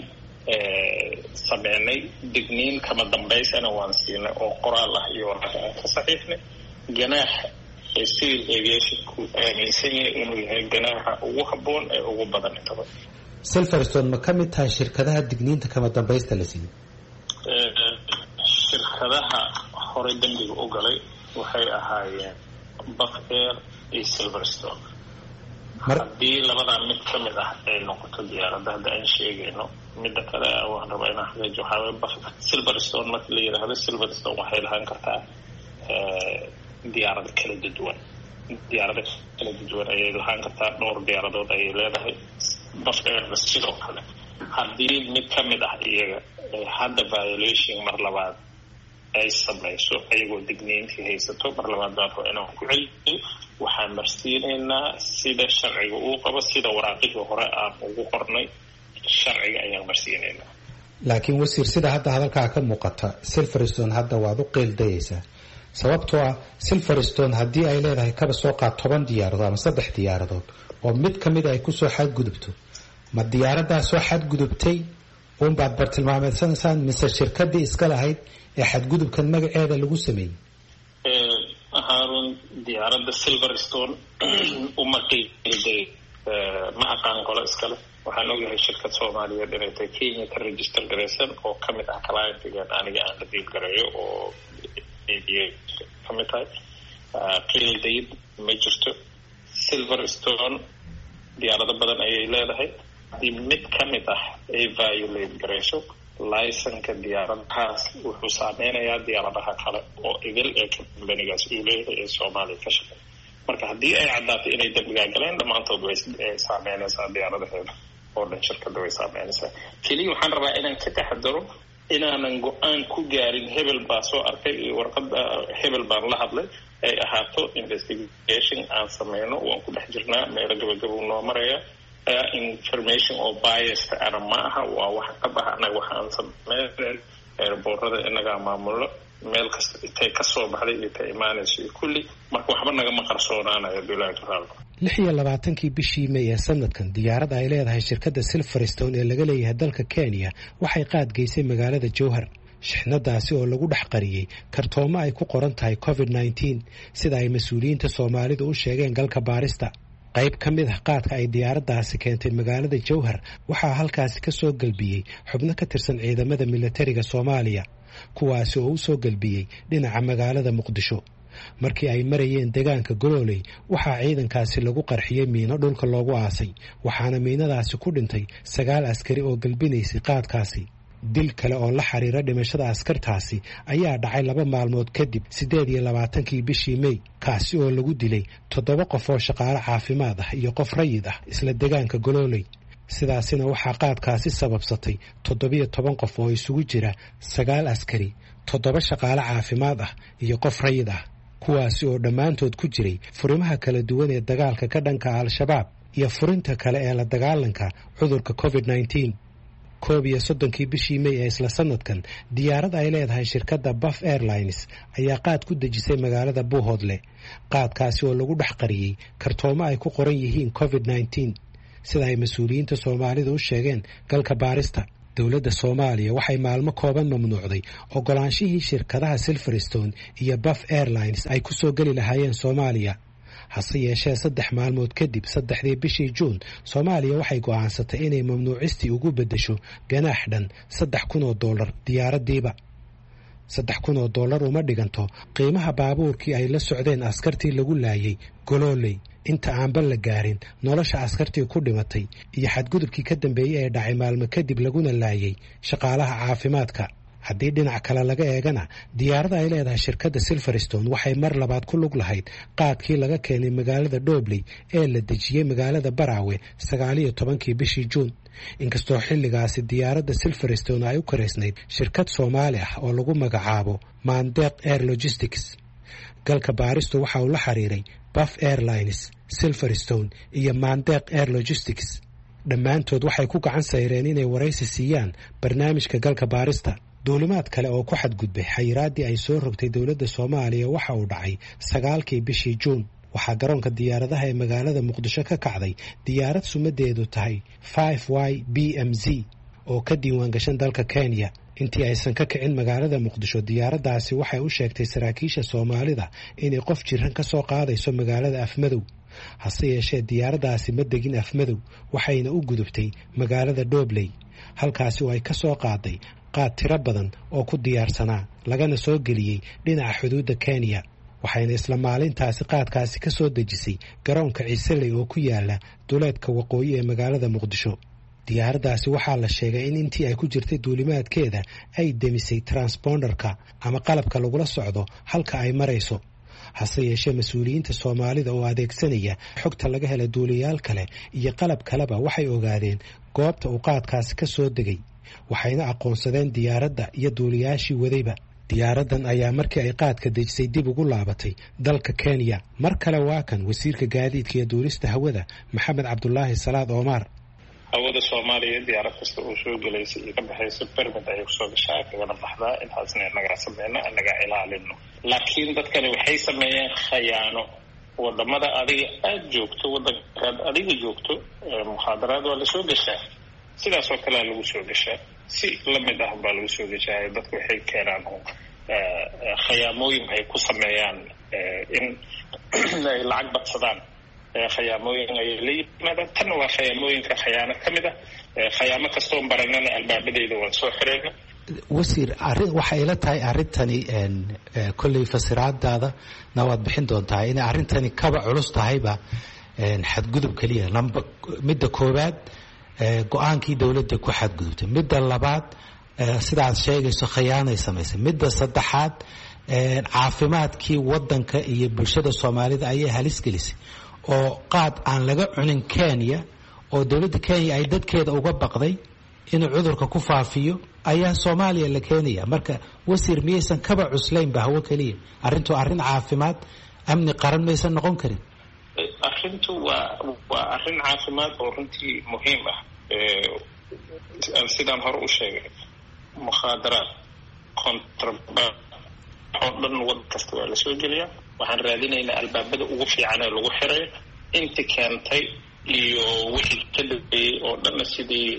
sameynay digniin kama dambaysana waan siinay oo qoraal ah iyo warqad aan ka saxiixnay. ganaax ee civil aviationku aaminsan yahay inuu yahay ganaaxa ugu habboon ee ugu badan intaba. Silverstone ma ka mid tahay shirkadaha digniinta kama dambaysta la siiyey? shirkadaha hore dambiga u galay waxay ahaayeen Buck Air iyo Silverstone. haddii labadaa mid ka mid ah ay noqoto diyaaradda hadda aan sheegayno, midda kale waan rabaa inaan xaqiijiyo waxaa waye Silverstone marka la yidhaahdo Silverstone waxay lahaan kartaa diyaarado kala duwan diyaarado kala duwan ayay lahaan kartaa dhowr diyaaradood ayay leedahay. Buck Airna sidoo kale haddii mid ka mid ah iyaga hadda violation mar labaad ay samayso ayagoo digniintii haysato mar labaad baa raba inaan ku celiyo, waxaan marsiinaynaa sida sharciga uu qabo, sida waraaqihii hore aan ugu qornay sharciga ayaan marsiinaynaa. laakiin wasiir, sida hadda hadalkaa ka muuqata Silverstone hadda waad u qeeldayaysaa, sababtoo ah Silverstone haddii ay leedahay kaba soo qaad toban diyaaradood ama saddex diyaaradood oo mid ka mid ay kusoo xadgudubto, ma diyaaraddaa soo xadgudubtay uunbaad bartilmaameedsanaysaan mise shirkaddii iska lahayd ee xadgudubkan magaceeda lagu sameeyey? haarun diyaaradda Silverstone uma qeylday, ma aqaan qolo iskale. waxaan ogyahay shirkad Soomaaliyeed inay tahay Kenya ka register garaysan oo ka mid ah clientigan aniga aan la diil gareeyo oo ka mid tahay. qeyldayd ma jirto. Silverstone diyaarado badan ayay leedahay. haddii mid ka mid ah ay violate garayso laysanka diyaaradahaas wuxuu saameynayaa diyaaradaha kale oo idil ee kambanigaas uu leeyahay ee Soomaaliya ka shaqeeya. marka haddii ay caddaato inay dambigaa galeen dhammaantood way saameynaysaa diyaaradaheeda oo dhan, shirkadda way saameynaysaa. keliya waxaan rabaa inaan ka taxadaro inaanan go-aan ku gaarin hebel baa soo arkay iyo warqadda hebel baan la hadlay, ay ahaato investigation aan sameyno. waan ku dhex jirnaa, meelo gabagabuu noo maraya. information oo biased ana ma aha, waa wax ka baxa anaga waxaan sameyn airboorada inagaa maamulo meel kasta intay kasoo baxday iyo ta imaanayso iyo kulli marka waxba nagama qarsoonaanayo bilaahi raallo lix iyo labaatankii bishii May ee sanadkan diyaarad ay leedahay shirkadda Silverstone ee laga leeyahay dalka Kenya waxay qaad geysay magaalada Jowhar shixnadaasi oo lagu dhex qariyay kartoomo ay ku qoran tahay covid nineteen sida ay mas'uuliyiinta Soomaalidu u sheegeen galka baarista qayb ka mid ah qaadka ay diyaaradaasi keentay magaalada Jowhar waxaa halkaasi ka soo galbiyay xubno ka tirsan ciidamada militariga Soomaaliya kuwaasi oo u soo galbiyay dhinaca magaalada Muqdisho markii ay marayeen deegaanka Gololey waxaa ciidankaasi lagu qarxiyay miino dhulka loogu aasay waxaana miinadaasi ku dhintay sagaal askari oo galbinaysay qaadkaasi dil kale oo la xiriira dhimashada askartaasi ayaa dhacay laba maalmood kadib siddeed iyo labaatankii bishii May kaasi oo lagu dilay toddoba qof oo shaqaale caafimaad ah iyo qof rayid ah isla deegaanka Gololey sidaasina waxaa qaadkaasi sababsatay toddobiyo toban qof oo isugu jira sagaal askari toddoba shaqaale caafimaad ah iyo qof rayid ah kuwaasi oo dhammaantood ku jiray furimaha kala duwan ee dagaalka ka dhanka al-shabaab iyo furinta kale ee la dagaalanka cudurka covid nineteen koob iyo soddonkii bishii May ee isla sanadkan diyaarad ay leedahay shirkadda Buff Airlines ayaa qaad ku dejisay magaalada Buuhoodle qaadkaasi oo lagu dhex qariyay kartoomo ay ku qoran yihiin covid nineteen sida ay mas'uuliyiinta Soomaalidu u sheegeen galka baarista dowladda Soomaaliya waxay maalmo kooban mamnuucday ogolaanshihii shirkadaha Silverstone iyo Buff Airlines ay ku soo gali lahaayeen Soomaaliya hase yeeshee saddex maalmood kadib saddexdii bishii Juun Soomaaliya waxay go'aansatay inay mamnuucistii ugu beddesho ganaax dhan saddex kun oo dollar diyaaradiiba saddex kun oo dollar uma dhiganto qiimaha baabuurkii ay la socdeen askartii lagu laayay Gololey inta aanba la gaarin nolosha askartii ku dhimatay iyo xadgudubkii ka dambeeyay ee dhacay maalmo kadib laguna laayay shaqaalaha caafimaadka haddii dhinac kale laga eegana diyaarada ay leedahay shirkadda Silverstone waxay mar labaad ku lug lahayd qaadkii laga keenay magaalada Dhobley ee la dejiyay magaalada Baraawe sagaal iyo tobankii bishii Juun inkastoo xilligaasi diyaaradda Silverstone ay u koreysnayd shirkad Soomaali ah oo lagu magacaabo Mandeq Air Logistics galka baaristu waxa uu la xiriiray Buff Airlines Silverstone iyo Mandeq Air Logistics dhammaantood waxay ku gacan sayreen inay waraysi siiyaan barnaamijka galka baarista duulimaad kale oo ku xadgudbay xayiraadii ay soo rogtay dowladda Soomaaliya waxa uu dhacay sagaalkii bishii Juun waxaa garoonka diyaaradaha ee magaalada Muqdisho ka kacday diyaarad sumadeedu tahay five Y B M Z oo ka diiwaan gashan dalka Kenya intii aysan ka kicin magaalada Muqdisho diyaaradaasi waxay u sheegtay saraakiisha Soomaalida inay qof jiran ka soo qaadayso magaalada Afmadow hase yeeshee diyaaradaasi ma degin Afmadow waxayna u gudubtay magaalada Dhobley halkaasi oo ay ka soo qaaday qaad tiro badan oo ku diyaarsanaa lagana soo geliyay dhinaca xuduudda Kenya waxayna isla maalintaasi qaadkaasi ka soo dejisay garoonka Ciiseley oo ku yaala duleedka waqooyi ee magaalada Muqdisho diyaaradaasi waxaa la sheegay in intii ay ku jirtay duulimaadkeeda ay demisay transponderka ama qalabka lagula socdo halka ay marayso hase yeeshee mas'uuliyiinta Soomaalida oo adeegsanaya xogta laga helay duuliyaal kale iyo qalab kaleba waxay ogaadeen goobta uu qaadkaasi ka soo degay waxayna aqoonsadeen diyaaradda iyo duuliyaashii wadayba diyaaradan ayaa markii ay qaadka dejisay dib ugu laabatay dalka Kenya mar kale waa kan wasiirka gaadiidka iyo duulista hawada Maxamed Cabdullaahi Salaad Omar hawada Soomaaliya diyaarad kasta oo soo galaysa iyo ka baxaysa permit ay soo gashaa kana baxdaa intaasna naga sameeyna naga ilaalino laakiin dadkani waxay sameeyeen khayaano wadamada adiga aad joogto wadanka adiga joogto muxaadaraad waa la soo gashaa sidaas oo kale lagu soo gashaa si lamid ah baa lagu soo gashaa dadku waxay keenaan khayaamooyin ay ku sameeyaan in ay lacag badsadaan khayaamooyin ay leeyihiin tan waa khayaamooyinka khayaano ka mid ah khayaamo kastoo baranana albaabadeeda waan soo xireyna wasiir arrin waxa ila tahay arrintani kolley fasiraadaada na waad bixin doontaa inay arrintani kaba culus tahayba xadgudub kaliya lamba midda koowaad go-aankii dowladda ku xadgudubtay midda labaad sidaad sheegayso khiyaanay samaysay midda saddexaad caafimaadkii wadanka iyo bulshada Soomaalida ayay halis gelisay oo qaad aan laga cunin Kenya oo dowladda Kenya ay dadkeeda uga baqday inuu cudurka ku faafiyo ayaa Soomaaliya la keenaya marka wasiir miyaysan kaba cuslayn ba hawo kaliya arrintu arrin caafimaad amni qaran maysan noqon karin arrintu waa waa arrin caafimaad oo runtii muhiim ah sidaan hore u sheegay mukhadaraad contraband oo dhan waddan kasta waa la soo geliyaa. waxaan raadinaynaa albaabada ugu fiican ee lagu xiray inti keentay iyo wixii ka dambeeyey oo dhanna sidii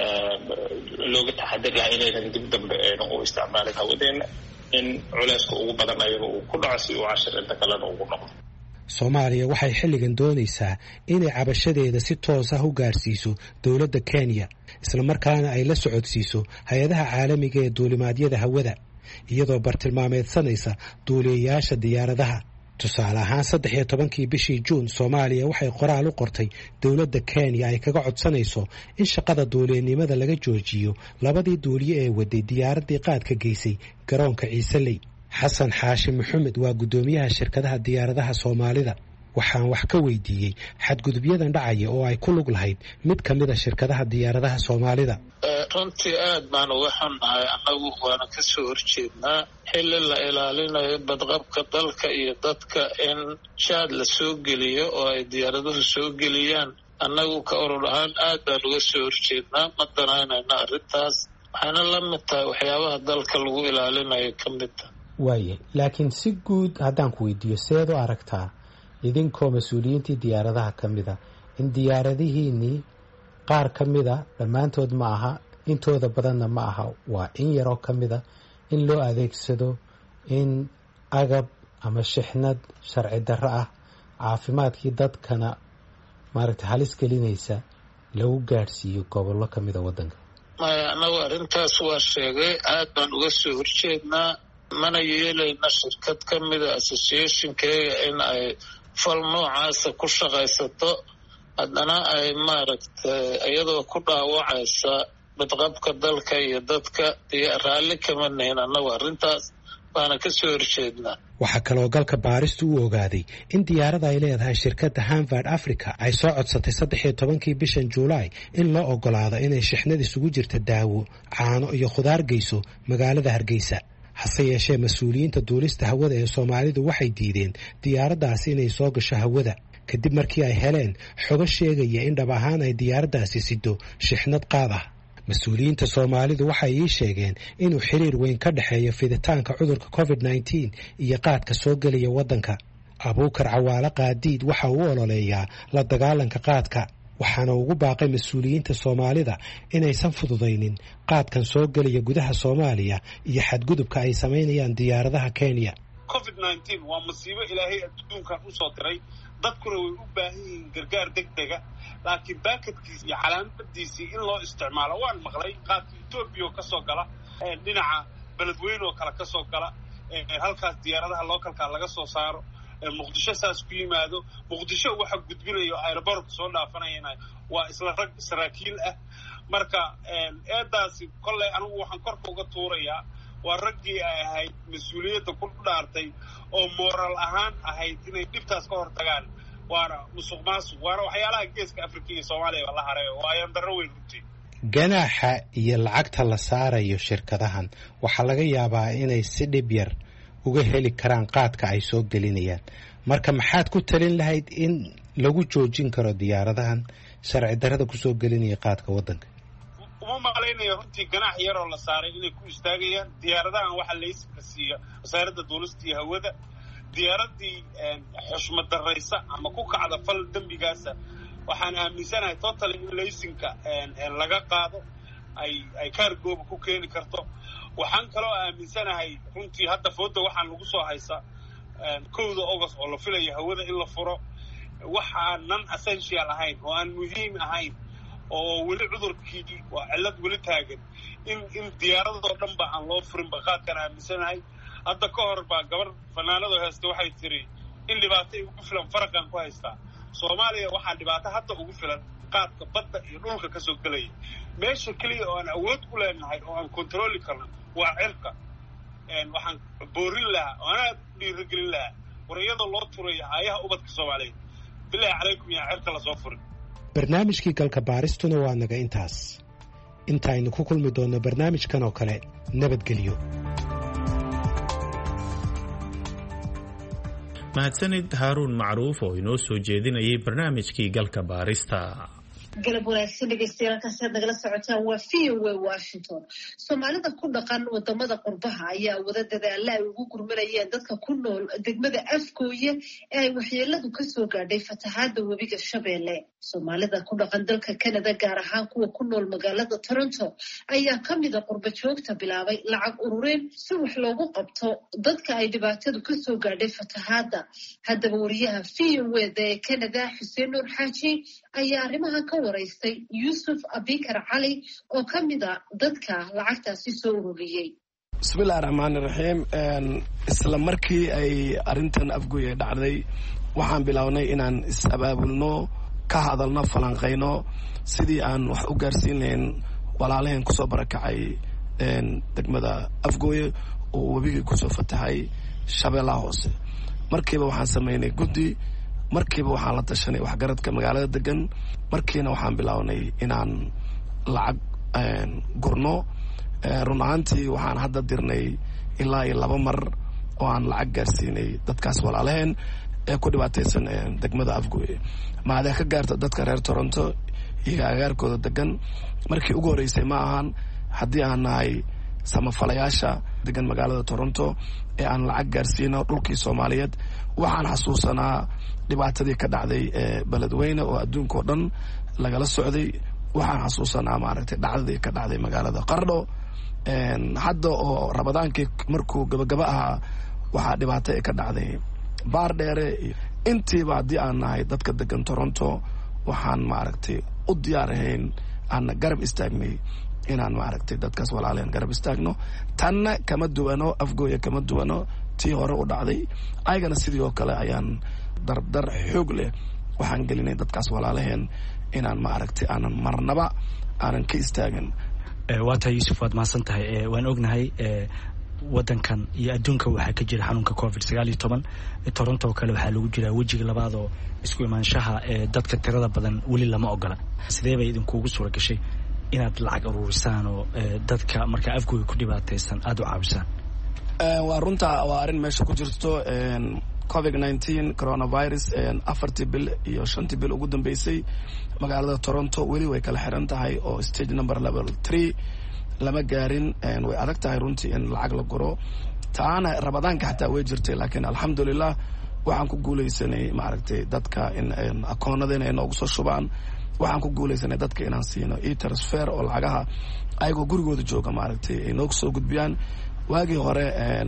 looga taxadir lahaa inaynan dib dambe aynu u isticmaalin hawadeena, in culeyska ugu badan ayaga uu ku dhaco si uu cashir inta kalena ugu noqdo. soomaaliya waxay xilligan doonaysaa inay cabashadeeda si toos ah u gaarsiiso dowladda Kenya, islamarkaana ay la socodsiiso hay-adaha caalamiga ee duulimaadyada hawada, iyadoo bartilmaameedsanaysa duuliyayaasha diyaaradaha. tusaale ahaan saddex iyo tobankii bishii juun soomaaliya waxay qoraal u qortay dowladda Kenya ay kaga codsanayso in shaqada duuliyanimada laga joojiyo labadii duuliye ee waday diyaaraddii qaadka geysay garoonka Ciiseley. xasan xaashi maxamed waa guddoomiyaha shirkadaha diyaaradaha Soomaalida. waxaan wax ka weydiiyey xadgudubyadan dhacaya oo ay ku lug lahayd mid ka mid a shirkadaha diyaaradaha Soomaalida. runtii aad baan uga xunnahay, annagu waana ka soo horjeednaa xilli la ilaalinayo badqabka dalka iyo dadka in shaad la soo geliyo oo ay diyaaraduhu soo geliyaan. annagu ka urur ahaan aad baan uga soo horjeednaa, ma danaynayna arrintaas. waxayna la mid tahay waxyaabaha dalka lagu ilaalinayo ka mid a. waaye laakiin si guud haddaan ku weydiiyo seed u aragtaa idinkoo mas-uuliyiintii diyaaradaha ka mid a in diyaaradihiinnii qaar ka mid a, dhammaantood ma aha, intooda badanna ma aha, waa in yaroo ka mid a, in loo adeegsado in agab ama shixnad sharci darro ah caafimaadkii dadkana maaragtay halis gelinaysa lagu gaadhsiiyo gobollo ka mid a waddanka? maya annagu arrintaas waa sheegay, aad baan uga soo horjeednaa, mana yeelayna shirkad ka mida associationkeega in ay fal noocaasa ku shaqaysato, haddana ay maaragtay iyadoo ku dhaawacaysa badqabka dalka iyo dadka iyo raalli kama nihin annagu arrintaas, baana ka soo horjeednaa. waxaa kaloo galka baaristu u ogaaday in diyaarada ay leedahay shirkadda Hanford Africa ay soo codsatay saddex iyo tobankii bishan Juulaay in loo ogolaado inay shixnad isugu jirta daawo, caano iyo khudaar geyso magaalada Hargeysa. hase yeeshee mas-uuliyiinta duulista hawada ee Soomaalidu waxay diideen diyaaraddaasi inay soo gasho hawada kadib markii ay heleen xogo sheegaya in dhab ahaan ay diyaaraddaasi sido shixnad qaad ah. mas-uuliyiinta Soomaalidu waxay ii sheegeen inuu xiriir weyn ka dhexeeyo fiditaanka cudurka covid nineteen iyo qaadka soo gelaya waddanka. Abuukar Cawaale Qaadiid waxa uu ololeeyaa la dagaalanka qaadka, waxaana ugu baaqay mas-uuliyiinta Soomaalida inaysan fududaynin qaadkan soo gelaya gudaha Soomaaliya iyo xadgudubka ay samaynayaan diyaaradaha Kenya. covid nineteen waa masiibo ilaahay adduunkan u soo diray, dadkuna way u baahan yihiin gargaar degdega, laakiin baakadkiisa iyo calaamadiisii in loo isticmaalo waan maqlay. qaadka Ethiopia oo ka soo gala dhinaca beledweyne oo kale ka soo gala, halkaas diyaaradaha localka laga soo saaro, muqdisho saas ku yimaado. muqdisho waxa gudbinayo aeroportka soo dhaafanayna waa isla rag saraakiil ah. marka eedaasi kolley anigu waxaan korka uga tuurayaa waa raggii ay ahayd mas-uuliyadda ku dhaartay oo moral ahaan ahayd inay dhibtaas ka hortagaan. waana musuq maasuq, waana waxyaalaha geeska Afrika iyo Soomaaliya la haray, waa ayaan darro weyn runtii. ganaaxa iyo lacagta la saarayo shirkadahan waxaa laga yaabaa inay si dhib yar uga heli karaan qaadka ay soo gelinayaan. marka maxaad ku talin lahayd in lagu joojin karo diyaaradahan sharci darrada kusoo gelinaya qaadka waddanka? uma malaynaya runtii ganaax yaroo la saaray inay ku istaagayaan. diyaaradahan waxaa laysanka siiya wasaaradda duulista iyo hawada. diyaaradii xushmad darraysa ama ku kacda fal dembigaasa waxaan aaminsanahay total in laysanka laga qaado ay ay kaargooba ku keeni karto. waxaan kaloo aaminsanahay runtii hadda fooda waxaan lagu soo haysaa kowda August oo la filayo hawada in la furo, waxaan non essential ahayn oo aan muhiim ahayn oo weli cudurkii waa cillad weli taagan in in diyaaradoo dhan ba aan loo furin baqaadkan aaminsanahay. hadda ka hor baa gabar fanaanado haysta waxay tiri in dhibaato ugu filan faraqan ku haystaa. Soomaaliya waxaa dhibaato hadda ugu filan qaadka badda iyo dhulka ka soo galaya. meesha kaliya oo aan awood u leenahay oo aan kontroli karno waa cirka. waxaan boorin lahaa oo anaa dhiirigelin lahaa warayada loo turaya aayaha ubadka Soomaaliyeed. bilaahi calaykum yaa cirka la soo furin. barnaamijkii galka baaristuna waa naga intaas. intaaynu ku kulmi doonno barnaamijkan oo kale, nabadgelyo. mahadsanid haaruun macruuf oo inoo soo jeedinayay barnaamijkii galka baarista. galab wanaagsan dhegeystayaal halkaasi aad nagala socotaan waa v o a Washington. Soomaalida ku dhaqan wadamada qurbaha ayaa wada dadaala ay ugu gurmanayeen dadka ku nool degmada Afgooye ee ay waxyeeladu ka soo gaadhay fatahaada webiga Shabeelle. Soomaalida ku dhaqan dalka Canada gaar ahaan kuwa ku nool magaalada Toronto ayaa ka mid ah qurba joogta bilaabay lacag ururin si wax loogu qabto dadka ay dhibaatadu ka soo gaadhay fatahaada. Haddaba wariyaha v o a ee Canada Xuseen Nuur Xaaji ayaa arrimaha ka waraystay Yuusuf Abikar Cali oo ka mid ah dadka lacagtaasi soo ururiyey. bismillahi raxmaani raxiim. isla markii ay arrintan Afgooye dhacday waxaan bilownay inaan is-abaabulno, ka hadalno, falanqayno sidii aan wax u gaarsiin lahayn walaalaheen kusoo barakacay degmada Afgooye oo webigii kusoo fatahay Shabeellaha Hoose. markiiba waxaan samaynay guddi, markiiba waxaan la tashanay waxgaradka magaalada degan, markiina waxaan bilownay inaan lacag gurno. run ahaantii waxaan hadda dirnay ilaa iyo laba mar oo aan lacag gaarsiinay dadkaas walaalaheen ee ku dhibaataysan degmada Afgooye. maadee ka gaarta dadka reer Toronto iyo agaarkooda degan markii ugu horeysay ma ahan. haddii aan nahay samafalayaasha degan magaalada Toronto ee aan lacag gaarsiino dhulkii Soomaaliyeed, waxaan xasuusanaa dhibaatadii ka dhacday ee beledweyne oo adduunka oo dhan lagala socday. waxaan xasuusanaa maaragtay dhacdadii ka dhacday magaalada Qardho. hadda oo Ramadaankii markuu gabagaba ahaa waxaa dhibaato ay ka dhacday Baardheere. intiiba haddii aan nahay dadka degan Toronto waxaan maaragtay u diyaar ahayn, aan garab istaagnay inaan maaragtay dadkaas walaaleen garab istaagno. tanna kama duwano, Afgooye kama duwano tii hore u dhacday. ayagana sidii oo kale ayaan dardar xoog leh waxaan gelinay dadkaas walaalaheen inaan maaragtay aanan marnaba aanan ka istaagin. waa tahay Yuusuf, waad mahadsan tahay. waan ognahay wadankan iyo adduunka waxaa ka jira xanuunka covid sagaal iyo toban. Toronto oo kale waxaa lagu jiraa wejiga labaad oo isku imaanshaha ee dadka tirada badan weli lama ogola. sidee bay idinkuugu suura gashay inaad lacag ururisaan oo dadka markaa Afgooye ku dhibaataysan aada u caawisaan? waa runta, waa arrin meesha ku jirto. covid nineteen coronavirus afartii bil iyo shantii bil ugu dambeysay magaalada Toronto weli way kala xiran tahay oo stage number level three lama gaarin. way adag tahay runtii in lacag la guro. taana Ramadaanka xataa way jirtay, laakiin alxamdulilah waxaan ku guulaysanay maaragtay dadka in akoonadeen ay noogu soo shubaan. waxaan ku guulaysanay dadka inaan siino e-transfer oo lacagaha ayagoo gurigooda jooga maaragtay ay noogu soo gudbiyaan. waagii hore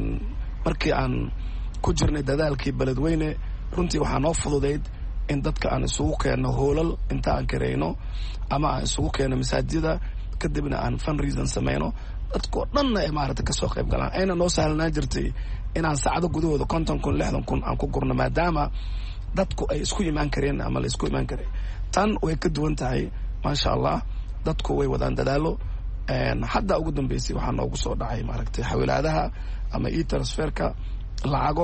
markii aan ku jirnay dadaalkii beledweyne runtii waxaa noo fududayd in dadka aan isugu keenno hoolal inta aan karayno ama aan isugu keenno masaajida, kadibna aan fundraising samayno. dadkoo dhanna ay maaragtay kasoo qayb galaan. ayna noo sahlanaan jirtay inaan saacado gudahooda konton kun lixdan kun aan ku gurno, maadaama dadku ay isku imaan kareen ama la isku imaan karay. tan way ka duwan tahay maasha allah. dadku way wadaan dadaalo. hadda ugu dambeysay waxaa noogu soo dhacay maaragtay xawilaadaha ama e-transferka lacago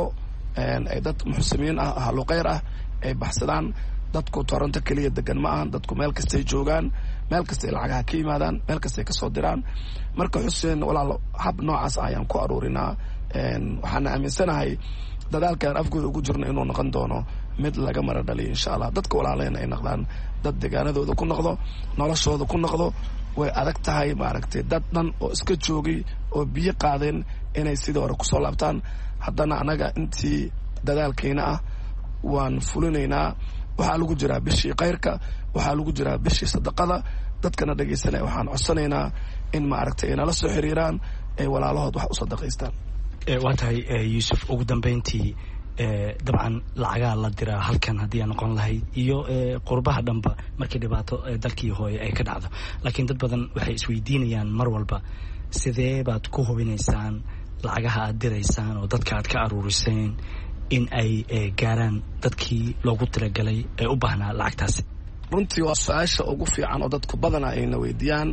ay dad muxsimiin ah haluqeyr ah ay baxsadaan. dadku Toronto kaliya degan ma ahan, dadku meel kastay joogaan, meel kastay lacagaha ka yimaadaan, meel kastay kasoo diraan. marka Xuseen walaalo hab noocaas ayaan ku aruurinaa. waxaana aaminsanahay dadaalkaan Afgooye ugu jirno inuu noqon doono mid laga mara dhaliyo insha allah. dadka walaaleen ay noqdaan dad deegaanadooda ku noqdo, noloshooda ku noqdo. way adag tahay maaragtay dad dhan oo iska joogay oo biyo qaadeen inay sidii hore kusoo laabtaan. haddana anaga intii dadaalkeena ah waan fulinaynaa. waxaa lagu jiraa bishii kayrka, waxaa lagu jiraa bishii sadaqada. dadkana dhegaysanaya waxaan codsanaynaa in maaragtay nala soo xiriiraan ay walaalahood wax u sadaqaystaan. waa tahay Yuusuf, ugu dambeyntii dabcan lacagaha la diraa halkan haddii aan noqon lahayd iyo qurbaha dhanba markii dhibaato dalkii hooye ay ka dhacdo. laakiin dad badan waxay isweydiinayaan mar walba sidee baad ku hubinaysaan lacagaha aad diraysaan oo dadka aad ka aruuriseen in ay gaaraan dadkii loogu talagalay ee u baahnaa lacagtaasi? runtii waa su-aasha ugu fiican oo dadku badana ayna weydiiyaan.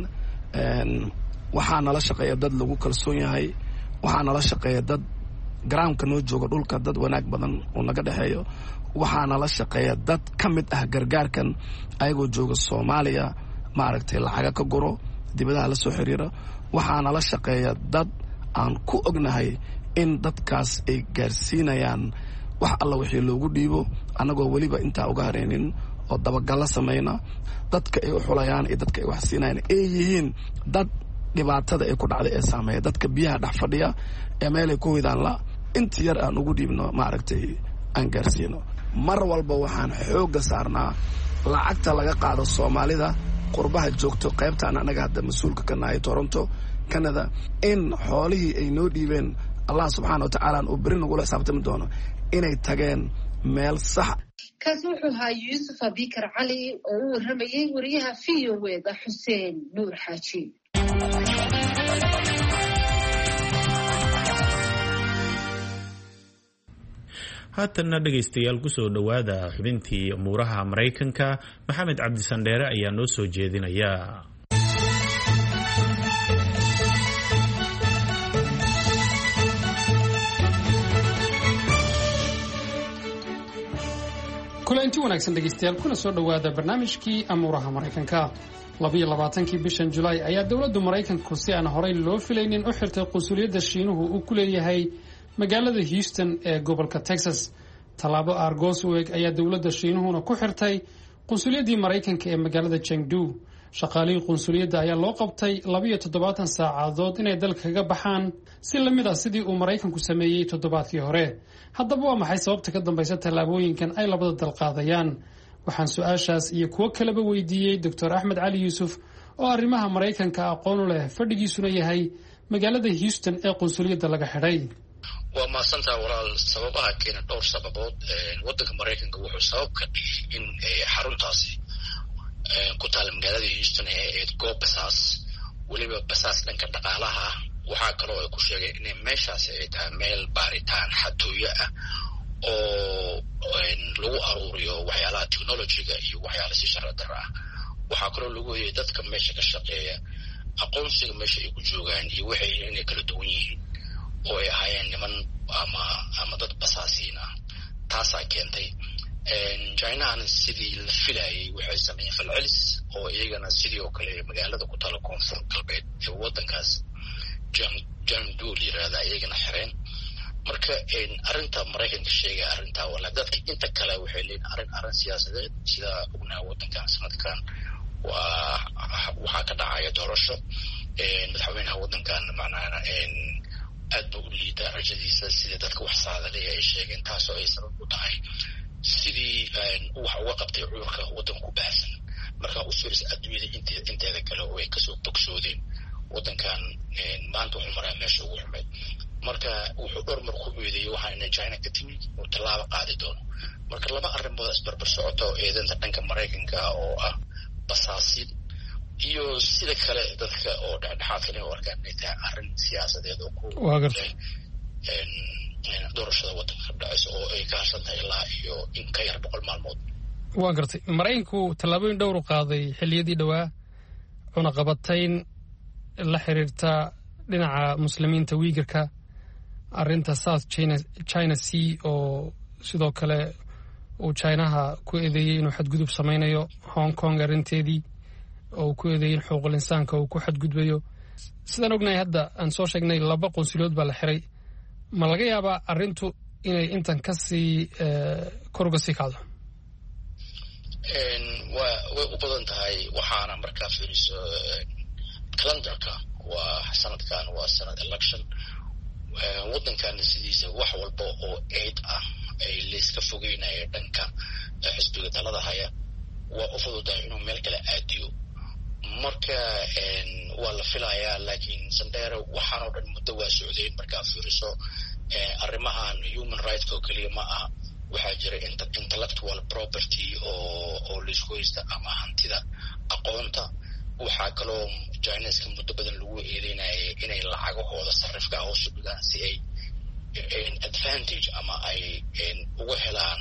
waxaa nala shaqeeya dad lagu kalsoon yahay. waxaa nala shaqeeya dad garaamka noo jooga dhulka, dad wanaag badan uu naga dhexeeyo. waxaa nala shaqeeya dad ka mid ah gargaarkan ayagoo jooga Soomaaliya maaragtay lacaga ka guro, dibadaha la soo xiriira. waxaa nala shaqeeya dad aan ku ognahay in dadkaas ay gaarsiinayaan wax alla wixii loogu dhiibo annagoo weliba intaa uga hareynin oo dabagallo samayna dadka ay u xulayaan iyo dadka ay wax siinayaan ay yihiin dad dhibaatada ay ku dhacday ee saameeya dadka biyaha dhex fadhiya ee meelay ku hoydaan la inta yar aan ugu dhiibno maaragtay aan gaarsiino mar walba waxaan xoogga saarnaa lacagta laga qaado soomaalida qurbaha joogto qaybtaan anaga hadda mas-uulka ka nahay Toronto Canada in xoolihii ay noo dhiibeen Allah subxaanahu wa ta'ala uu bari nagula xisaabtami doono inay tageen meel sax. kaasi wuxuu ahaa Yuusuf Abikar Cali oo u waramayay wariyaha V O A da Xuseen Nuur Xaaji. haatanna dhegaystayaal ku soo dhowaada xubintii umuuraha Mareykanka. Maxamed Cabdi Sandheere ayaa noo soo jeedinaya. kulanti wanaagsan dhegaystayaal kuna soo dhowaada barnaamijkii amuuraha Mareykanka. labiyo labaatankii bishan Julaay ayaa dawladda Mareykanku si aan horey loo filaynin u xirtay qunsuliyadda Shiinuhu uu ku leeyahay magaalada Houston ee gobolka Texas. Talaabo Argos week ayaa dawladda Shiinuhuna ku xirtay qunsuliyaddii Mareykanka ee magaalada Chengdu. Shaqaalihii qunsuliyadda ayaa loo qabtay labiyo toddobaatan saacadood inay dalka kaga baxaan si la mid ah sidii uu Mareykanku sameeyay toddobaadkii hore. Haddaba waa maxay sababta ka dambaysa tallaabooyinkan ay labada dal qaadayaan? waxaan su-aashaas iyo kuwo kaleba weydiiyey Doctor Axmed Cali Yuusuf oo arrimaha Mareykanka aqoon u leh fadhigiisuna yahay magaalada Houston ee qunsuliyadda laga xidhay. waa maasantaa walaal sababaha keena dhowr sababood. waddanka Mareykanka wuxuu sabab ka dhigay in xaruntaasi ku taal magaalada Houston ee goob basaas weliba basaas dhanka dhaqaalaha waxaa kaloo ay ku sheegeen in meeshaasi ay tahay meel baaritaan xatooyo ah oo lagu aruuriyo waxyaalaha technology-ga iyo waxyaalaha si sharci darro ah. waxaa kaloo lagu yeeyay dadka meesha ka shaqeeya aqoonsiga meesha ay ku joogaan iyo waxay inay kala duwan yihiin oo ay ahaayeen niman ama ama dad basaasiin ah. taasaa keentay China-na sidii la filayay waxay sameeyeen falcelis oo iyagana sidii oo kale magaalada ku taala koonfur galbeed ee waddankaas Chengdu yiraahdaa iyagana xireen. marka arrinta Mareykanka sheegay arrinta wala dadka inta kale waxay leeyihiin arrin arrin siyaasadeed sida ognahay waddankan sanadkan waa waxa ka dhacaya doorasho madaxweynaha waddankan macnaha aad buu u liidaa rajadiisa sida dadka wax saadalay ay sheegeen taasoo ay sabab u tahay sidii wax uga qabtay cudurka waddanka ku baahsan. marka u fiiris adduunyada inteeda inteeda kale oo ay kasoo bogsoodeen waddankan maanta wuxuu maraa meesha ugu xumeyd. marka wuxuu dhowr mar ku eedeeyay waxa inay China ka timid oo tallaabo qaadi doono. marka laba arrimood isbarbar socoto eedeynta dhanka Mareykanka oo ah basaasiin iyo sida kale dadka oo dhexdhexaadka u arkaan inay tahay arrin siyaasadeed oo ku doorashada waddanka ka dhacaysa oo ay ka harsan tahay ilaa iyo in ka yar boqol maalmood. waa gartay Mareykanku tallaabooyin dhowr u qaaday xilliyadii dhawaa cunaqabatayn la xiriirta dhinaca muslimiinta Uyghurka arrinta South China China Sea oo sidoo kale uu Chinaha ku eedeeyay inuu xadgudub sameynayo Hong Kong arrinteedii oo ku eedeeyay xuquuqul insaanka uu ku xadgudbayo. sidaan ognahay hadda aan soo sheegnay laba qunsuliyood baa la xiray. ma laga yaabaa arrintu inay intan ka sii kor uga sii kacdo? waa way u badan tahay waxaana markaa fiiriso calendarka waa sanadkan waa sanad election. waddankan sidiisa wax walba oo aid ah ay layska fogeynaya dhanka xisbiga talada haya waa u fududahay inuu meel kale aadiyo. marka waa la filayaa laakiin Sandheere waxaanoo dhan muddo waa socdeen. markaa fiiriso arrimahan human rights oo keliya ma aha waxaa jira intellectual property oo oo laysku haysta ama hantida aqoonta. waxaa kaloo Chinese-ka muddo badan lagu eedeynayay inay lacagahooda sarifka hoos u dhigaan si ay advantage ama ay uga helaan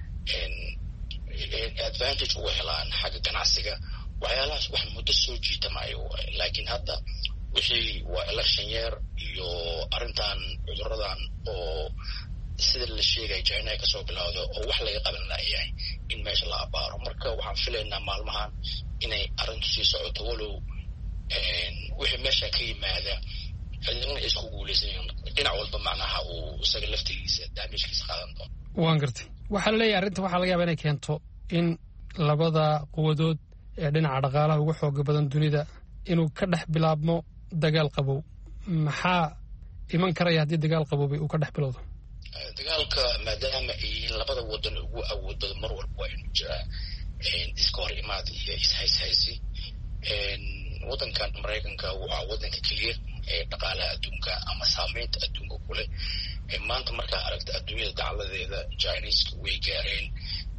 advantage uga helaan xagga ganacsiga. waxyaalahaas wax muddo soo jiitamayo laakiin hadda wixii waa election year iyo arrintan cuduradan oo sida la sheegay China ka soo bilowdo oo wax laga qaban lahayahay in meesha la abaaro. marka waxaan filaynaa maalmahan inay arrintu sii socoto walow wixii meesha ka yimaada cidina isku guuleysanayaan dhinac walba macnaha uu isaga laftigiisa damage-kiisa qaadan doono. waan gartay waxaa la leeyahay arrinta waxaa laga yaabaa inay keento in labada quwadood ee dhinaca dhaqaalaha ugu xooga badan dunida inuu ka dhex bilaabmo dagaal qabow maxaa iman karaya haddii dagaal qaboobay uu ka dhex bilowdo dagaalka maadaama ay yihiin labada wadan ugu awood badan mar walba waa inuu jiraa iska hor imaad iyo ishayshaysi wadankan maraykanka waa wadanka keliya ee dhaqaalaha adduunka ama saameynta adduunka kule maanta markaa aragta adduunyada dacaladeeda chineska way gaareen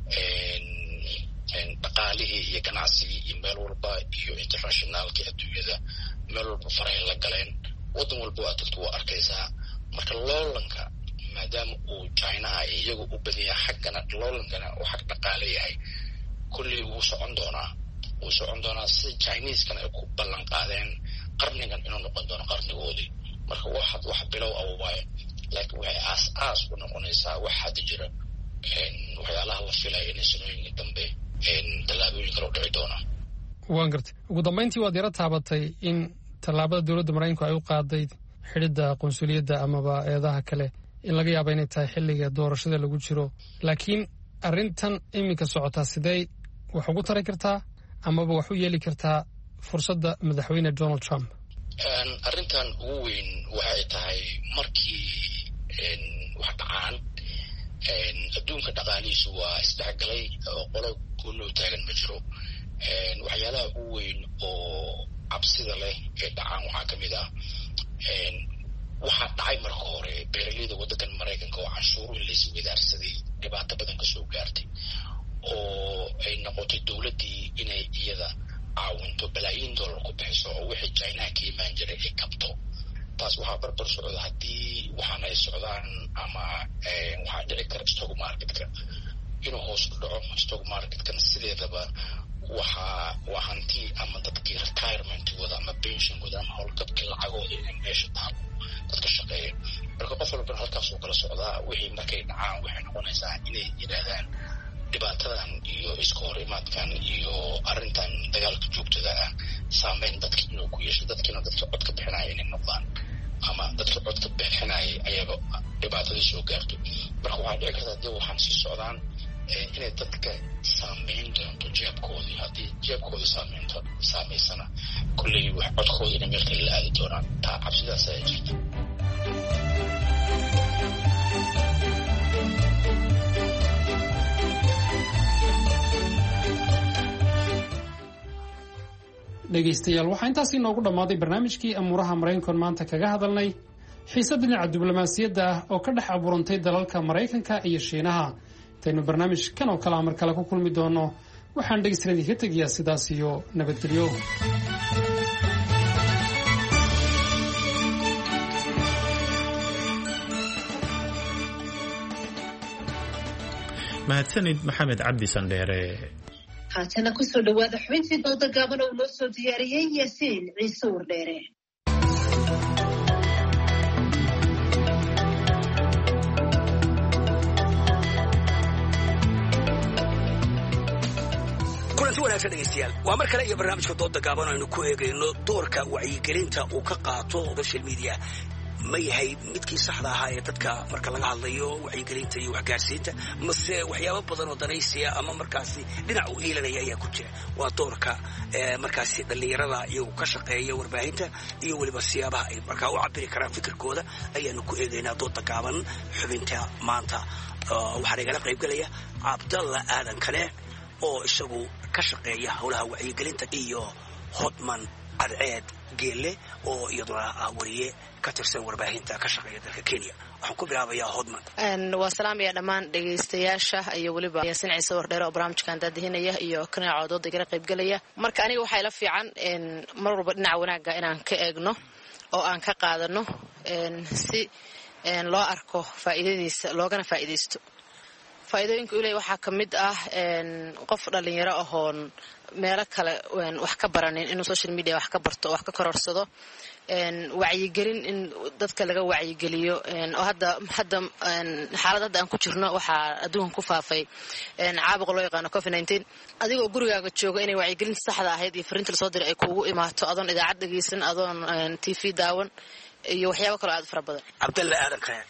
dhaqaalihii iyo ganacsigii iyo meel walba iyo internationaalkii adduunyada meel walba farahay la galeen wadan walba waa dadku waa arkaysaa marka loolanka maadaama uu chinaha iyaga u badanya xaggana loolankana uu xag dhaqaale yahay kulley wuu socon doonaa wuu socon doonaa sida chineseskana ay ku ballan qaadeen qarnigan inuu noqon doono qarnigoodii marka waxaad wax bilow ah waaye laakiin waxay aas aas u noqonaysaa wax hadda jira waxyaalaha la filaya inay sanooyinka dambe tallaabooyin kale u dhici doonaa waan gartay ugu dambayntii waad yaro taabatay in tallaabada dowladda maraykanku ay u qaaday xidhidda qunsuliyadda amaba eedaha kale in laga yaaba inay tahay xilliga doorashada lagu jiro laakiin arrintan iminka socotaa sidee wax ugu tari kartaa amaba wax u yeeli kartaa fursadda madaxweyne donald trump arrintan ugu weyn waxay tahay markii wax dhacaan adduunka dhaqaalihiisu waa isdhexgalay oo qolo kunoo taagan ma jiro waxyaalaha ugu weyn oo cabsida leh ee dhacaan waxaa ka mid ah waxaa dhacay marka hore beeraleyda waddankan maraykanka oo canshuuruhu laysi wadaarsaday dhibaato badan kasoo gaartay oo ay noqotay dowladdii inay iyada caawinto balaayiin dollar ku bixiso oo wixii chinaha ka imaan jiray ay kabto taas waxaa barbar socda haddii waxaan ay socdaan ama waxaa dhici kara stock marketka inuu hoos u dhaco stock marketkana sideedaba waxaa waa hanti ama dadkii retirementkooda ama pensionkooda ama howlgabkii lacagooda inay meesha taalo dadka shaqeeya marka qof walbana halkaas uu kala socdaa wixii markay dhacaan waxay noqonaysaa inay yidhaahdaan dhibaatadan iyo iska hor imaadkan iyo arrintan dagaalka joogtada ah saameyn dadka inuu ku yeesho dadkiina dadka codka bixinaya inay noqdaan ama dadka codka bixinaya ayaaba dhibaatadii soo gaarto marka waxaa dhici karta haddii waxaan sii socdaan inay dadka saameyn doonto jeebkoodii haddii jeebkooda saameynto saameysana kulley wax codkooda inay meel kale la aadi doonaan taa cabsidaas ayaa jirta dhegaystayaal waxaa intaas inoogu dhammaaday barnaamijkii amuuraha maraykankan maanta kaga hadalnay xiisad dhinaca diblomaasiyadda ah oo ka dhex abuurantay dalalka maraykanka iyo shiinaha intaynu barnaamijkan oo kalea mar kale ku kulmi doono waxaan dhegaystayaal idinka tegayaa sidaas iyo nabadgelyo mahadsanid maxamed cabdi sandheere haatana kusoo dhawaada xubintii dooda gaaban oo noo soo diyaariyey yaasiin ciise wardheere kulanti wanaagsan dhegaystayaal waa mar kale iyo barnaamijka dooda gaaban aynu ku eegayno doorka wacyigelinta uu ka qaato social media ma yahay midkii saxda ahaa ee dadka marka laga hadlayo wacyigelinta iyo waxgaarsiinta mase waxyaabo badan oo danaysiya ama markaasi dhinac u iilanaya ayaa ku jira waa doorka markaasi dhallinyarada iyagu ka shaqeeya warbaahinta iyo weliba siyaabaha ay markaa u cabiri karaan fikirkooda ayaanu ku eegaynaa dooda gaaban xubinta maanta waxaana igala qaybgelaya cabdalla aadan kale oo isagu ka shaqeeya howlaha wacyigelinta iyo hodman cadceed geelle oo iyaduna ah wariye ka tirsan warbaahinta ka shaqeeya dalka Kenya waxaan ku bilaabayaa hodman waa salaamaya dhammaan dhegaystayaasha iyo weliba Yaasiin Ciise Wardheere oo barnaamijkan daadihinaya iyo kana coodooda igala qaybgalaya marka aniga waxay la fiican mar walba dhinaca wanaaga inaan ka eegno oo aan ka qaadano si loo arko faa'iidadiisa loogana faa'iideysto faa'iidooyinka uu leeyahay waxaa ka mid ah qof dhalinyaro ahoon meelo kale wax ka baranin inuu social media wax ka barto wax ka kororsado wacyigelin in dadka laga wacyigeliyo oo hadda hadda xaalad hadda aan ku jirno waxaa adduunka ku faafay caabuqa loo yaqaano covid nineteen adigoo gurigaaga jooga inay wacyigelinta saxda ahayd iyo fariinta lasoo diray ay kuugu imaato adoon idaacad dhegeysan adoon t v daawan iyo waxyaabo kaloo aad fara badan cabdalla aadan kale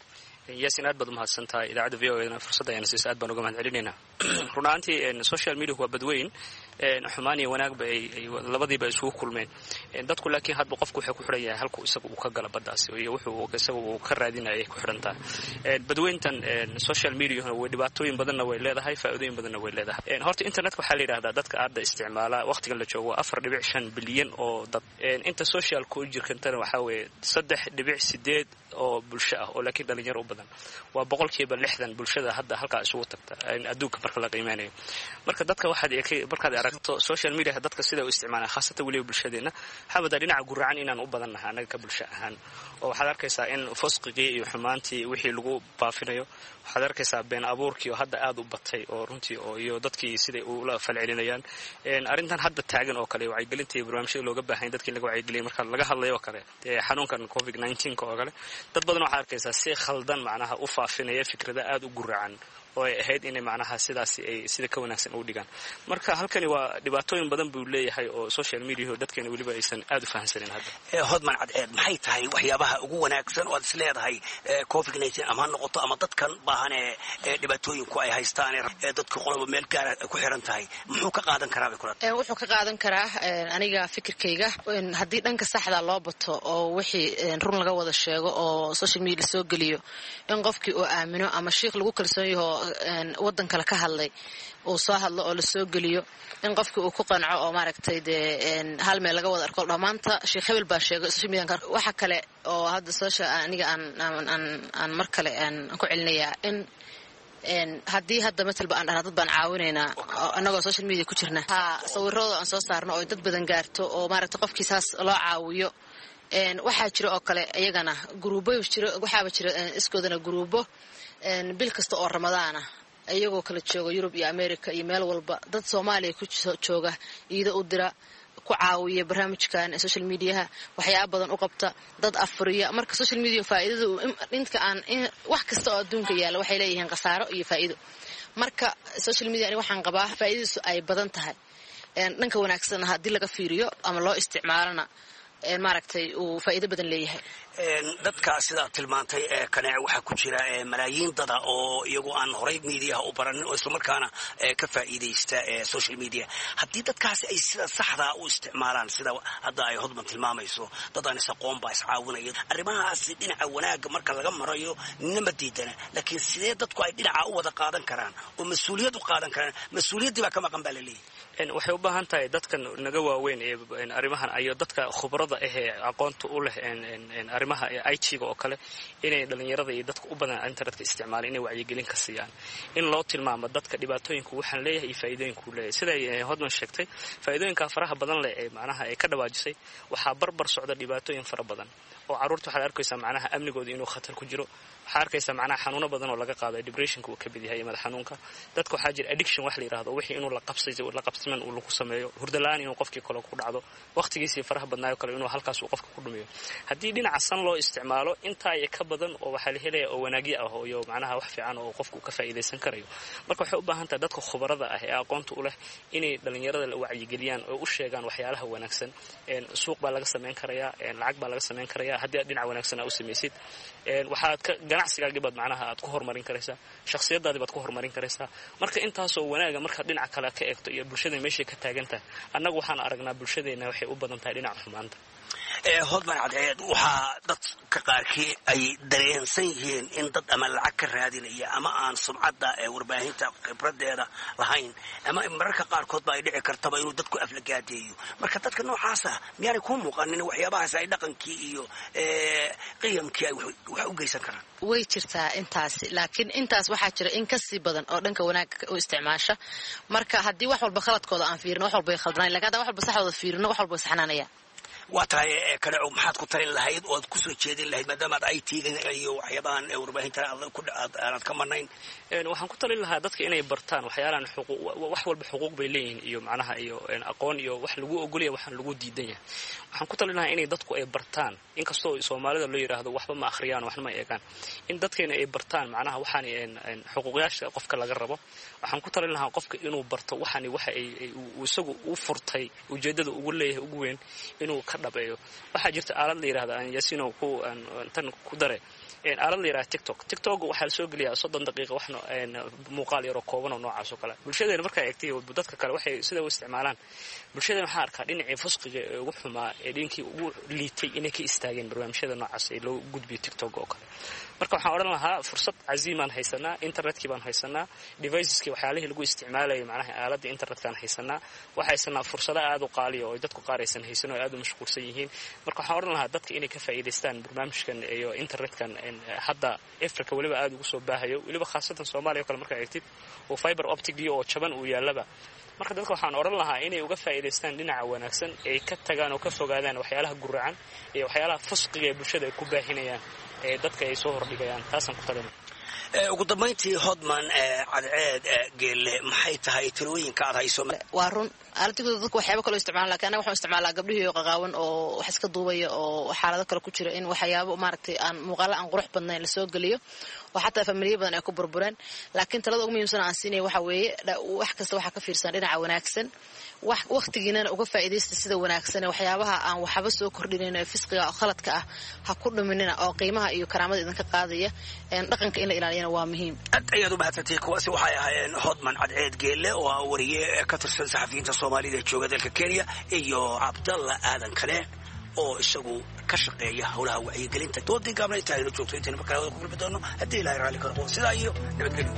yaasin aad baad umahadsantahay idaacadda v o e fursadda ayana siisa aad baan uga mahad celinaynaa run ahaantii social media waa badweyn xumaan iyo wanaagba ay labadiiba isugu kulmeen dadku laakiin hadba qofku wuxuu ku xiran yahay halku isagu uu ka gala baddaasi iyo wuxuu isagu uu ka raadinayay ku xiran tahay badweyntan social media way dhibaatooyin badanna way leedahay faa'iidooyin badanna way leedahay horta internetka waxaa la yidhaahdaa dadka aadda isticmaala waqtigan la joogo afar dhibic shan bilyan oo dad inta socialka u jirkantana waxaa weeye saddex dhibic sideed oo bulsho ah oo laakiin dhalinyaro u badan waa boqolkiiba lixdan bulshada hadda halkaa isugu tagta adduunka marka la qiimeynayo marka dadka waxaad markaad aragto social media dadka sida u isticmaalaan khaasatan weliba bulshadeena xabada dhinaca guracan inaan u badannahay anaga ka bulsho ahaan oo waxaad arkaysaa in fosqigii iyo xumaantii wixii lagu baafinayo waxaad arkaysaa been abuurkii oo hadda aad u batay oo runtii oo iyo dadkii siday ula falcelinayaan arrintan hadda taagan oo kale wacyigelintii barnaamijyada looga baahan dadkii laga wacyigeliyay marka laga hadlayo oo kale xanuunkan covid nineteen oo kale dad badan waxaad arkaysaa si khaldan macnaha u faafinaya fikrada aad u guracan oo ay ahayd inay macnaha sidaasi ay sida ka wanaagsan u dhigaan marka halkani waa dhibaatooyin badan buu leeyahay oo social media dadkeena weliba aysan aad u fahansanin hadda hodman cadceed maxay tahay waxyaabaha ugu wanaagsan oo aad is leedahay covid nineteen ama ha noqoto ama dadkan baahan ee dhibaatooyinku ay haystaan ee dadka qoloba meel gaara ku xiran tahay muxuu ka qaadan karaa bay kula wuxuu ka qaadan karaa aniga fikirkayga haddii dhanka saxda loo bato oo wixii run laga wada sheego oo social media soo geliyo in qofkii uu aamino ama sheekh lagu kalsoon yahay wadan kale ka hadlay uu soo hadlo oo la soo geliyo in qofkii uu ku qanco oo maaragtay dee hal meel laga wada arko dhamaanta sheekh hebel baa sheegay social media waxa kale oo hadda social aniga aan aan aan mar kale aan ku celinayaa in een haddii hadda matalba aan dhahna dad baan caawinaynaa annagoo social media ku jirna ha sawirrada aan soo saarno oo dad badan gaarto oo maaragtay qofkii saas loo caawiyo een waxaa jira oo kale iyagana gruubo jira waxaaba jira iskoodana gruubo een bil kasta oo ramadaana ayagoo kala jooga Yurub iyo America iyo meel walba dad Soomaaliya ku jooga iyada u dira ku caawiya barnaamijkan social media waxyaabo badan u qabta dad afriya marka social media faa'iidadu inta aan wax kasta oo adduunka yaala waxay leeyihiin qasaaro iyo faa'iido marka social media waxaan qabaa faa'iidadu ay badan tahay een dhanka wanaagsan hadii laga fiiriyo ama loo isticmaalana een maaragtay uu faa'iido badan leeyahay een dadka sida tilmaantay ee kanaac waxa ku jira malaayiin dad oo iyagu aan horay media u baran oo isla markaana ka faa'iideysta social media haddii dadkaasi ay sida saxda u isticmaalaan sida hadda ay hodman tilmaamayso dad aan isaqoon baa iscaawinaya arrimahaasi dhinaca wanaagga marka laga marayo nima diidana laakiin sidee dadku ay dhinaca u wada qaadan karaan oo mas'uuliyad u qaadan karaan mas'uuliyadii baa ka maqan baa la leeyahay een waxay u baahan tahay dadkan naga waaweyn ee arrimahan ayo dadka khibrada ah ee aqoonta u leh een een arrimaha I T-ga oo kale inay dhalinyarada iyo dadka u badan internetka isticmaalaan inay wacyigelin ka siiyaan in loo tilmaamo dadka dhibaatooyinka waxaan leeyahay iyo faa'iidooyinka uu leeyahay sida ay hodman sheegtay faa'iidooyinka faraha badan leh ee macnaha ay ka dhawaajisay waxaa barbar socda dhibaatooyin fara badan oo caruurta waxaad arkaysaa macnaha amnigooda inuu khatar ku jiro waxaa arkaysaa macnaha xanuuno badan oo laga qaado depressionka uu ka mid yahay madax xanuunka dadka waxaa jira addiction wax la yiraahdo wixii inuu la qabsayo la qabsiman uu lagu sameeyo hurdo la'aan inuu qofkii kale ku dhacdo waqtigiisii faraha badnaayo kale inuu halkaas uu qofka ku dhumiyo haddii dhinaca san loo isticmaalo inta ay ka badan oo waxa la helayaa oo wanaagyo ah oo iyo macnaha wax fiican oo qofku ka faa'iideysan karayo marka waxay u baahan tahay dadka khibrada ah ee aqoonta u leh inay dhalinyarada la wacyigeliyaan oo u sheegaan waxyaalaha wanaagsan een suuq baa laga sameyn karayaa een lacag baa laga sameyn karayaa haddii aad dhinaca wanaagsan u sameeysid een waxaad ka ganacsigaaga baad macnaha aad ku horumarin karaysaa shakhsiyadaada baad ku horumarin karaysaa marka intaas oo wanaaga marka dhinaca kale ka eegto iyo bulshada meesha ka taagan tahay annagu waxaan aragnaa bulshadeena waxay u badan tahay dhinaca xumaanta ee hodman cadceed waxaa dadka qaarkii ay dareensan yihiin in dad ama lacag ka raadinaya ama aan sumcadda ee warbaahinta khibradeeda lahayn ama mararka qaarkood ba ay dhici kartaba inuu dadku aflagaadeeyo marka dadka noocaasa miyaanay ku muuqanin waxyaabahaas ay dhaqankii iyo qiyamkii ay wax u geysan karaan way jirtaa intaas laakiin intaas waxaa jira in ka sii badan oo dhanka wanaagga u isticmaasha marka haddii wax walba khaladkooda aan fiirino wax walba ay khaldanayn laakiin haddii wax walba saxdooda fiirino wax walba way saxnaanayaan waa tahay kanaaco maxaad ku talin lahayd oo aad ku soo jeedin lahayd maadaama aad I T-ga iyo waxyaabahan warbaahinta aad ka marnayn waxaan ku talin lahaa dadka inay bartaan waxyaalahan xuquuq wax walba xuquuq bay leeyihiin iyo macnaha iyo aqoon iyo wax lagu ogolyahay waxaan lagu diidan yahay waxaan ku talin lahaa inay dadku ay bartaan inkastoo Soomaalida loo yiraahdo waxba ma akhriyaan waxna ma eegaan in dadkeena ay bartaan macnaha waxaan xuquuqyaasha qofka laga rabo waxaan ku talin lahaa qofka inuu barto waxaan waxa ay isagu u furtay ujeedada ugu leeyahay ugu weyn inuu ka ka dhabeeyo waxaa jirta aalad la yidhahda aan yasino ku tan ku dare aalad la yidhahda tiktok tiktok waxaa la soo geliyaa soddon daqiiqa wax muuqaal yaroo kooban oo noocaas oo kale bulshadeena markaa eegtay dadka kale waxay sida u isticmaalaan bulshadeena waxaa arkaa dhinacii fusqiga ee ugu xumaa ee dhinkii ugu liitay inay ka istaageen barnaamijyada noocaas ee loo gudbiyo tiktok oo kale marka waxaan odhan lahaa fursad caziimaan haysanaa internetkii baan haysanaa deviceskii waxyaalihii lagu isticmaalayay macnaha aaladda internetkaan haysanaa waxaa haysanaa fursado aad u qaaliya oo dadku qaar aysan haysan oo aad u mashquulsan yihiin marka waxaan odhan lahaa dadka inay ka faa'iidaystaan barnaamijkan iyo internetkan hadda africa weliba aad ugu soo baahayo weliba khaasatan soomaaliya oo kale markaa eegtid oo fiber opticgii oo jaban uu yaallaba marka dadka waxaan odhan lahaa inay uga faa'iidaystaan dhinaca wanaagsan ay ka tagaan oo ka fogaadaan waxyaalaha guracan iyo waxyaalaha fusqiga ee bulshada ay ku baahinayaan ee dadka ay soo hordhigayaan taasaan ku talin ugu dambayntii hodman cadceed geelle maxay tahay talooyinka aad hayso waa run aaladigoda dadku waxyaaba kaloo isticmaalaan lakiin anaga waxaan isticmaalaa gabdhihii oo qaqaawan oo wax iska duubaya oo xaalado kale ku jira in waxyaabo maaragtay aan muuqaalo aan qurux badnayn la soo geliyo oo xataa familiya badan ay ku burbureen laakiin talada ugu muhiimsan aan siinaya waxa weeye wax kasta waxaa ka fiirsan dhinaca wanaagsan wax waqtigiinana uga faa'iidaysta sida wanaagsan waxyaabaha aan waxba soo kordhinayn ee fisqiga oo khaladka ah ha ku dhuminina oo qiimaha iyo karaamada idinka qaadaya dhaqanka in la ilaaliyana waa muhiim aad ayaad u mahadsantahay kuwaasi waxay ahaayeen hodman cadceed geelle oo ah wariye ka tirsan saxafiyiinta soomaalida ee jooga dalka kenya iyo cabdalla aadan kale oo isagu ka shaqeeya howlaha wacyigelinta doodii gaabna inta aynu joogto intaynu markaa wada ku kulmi doono haddii ilaahay raalli ka noqdo sidaa iyo nabadgelyo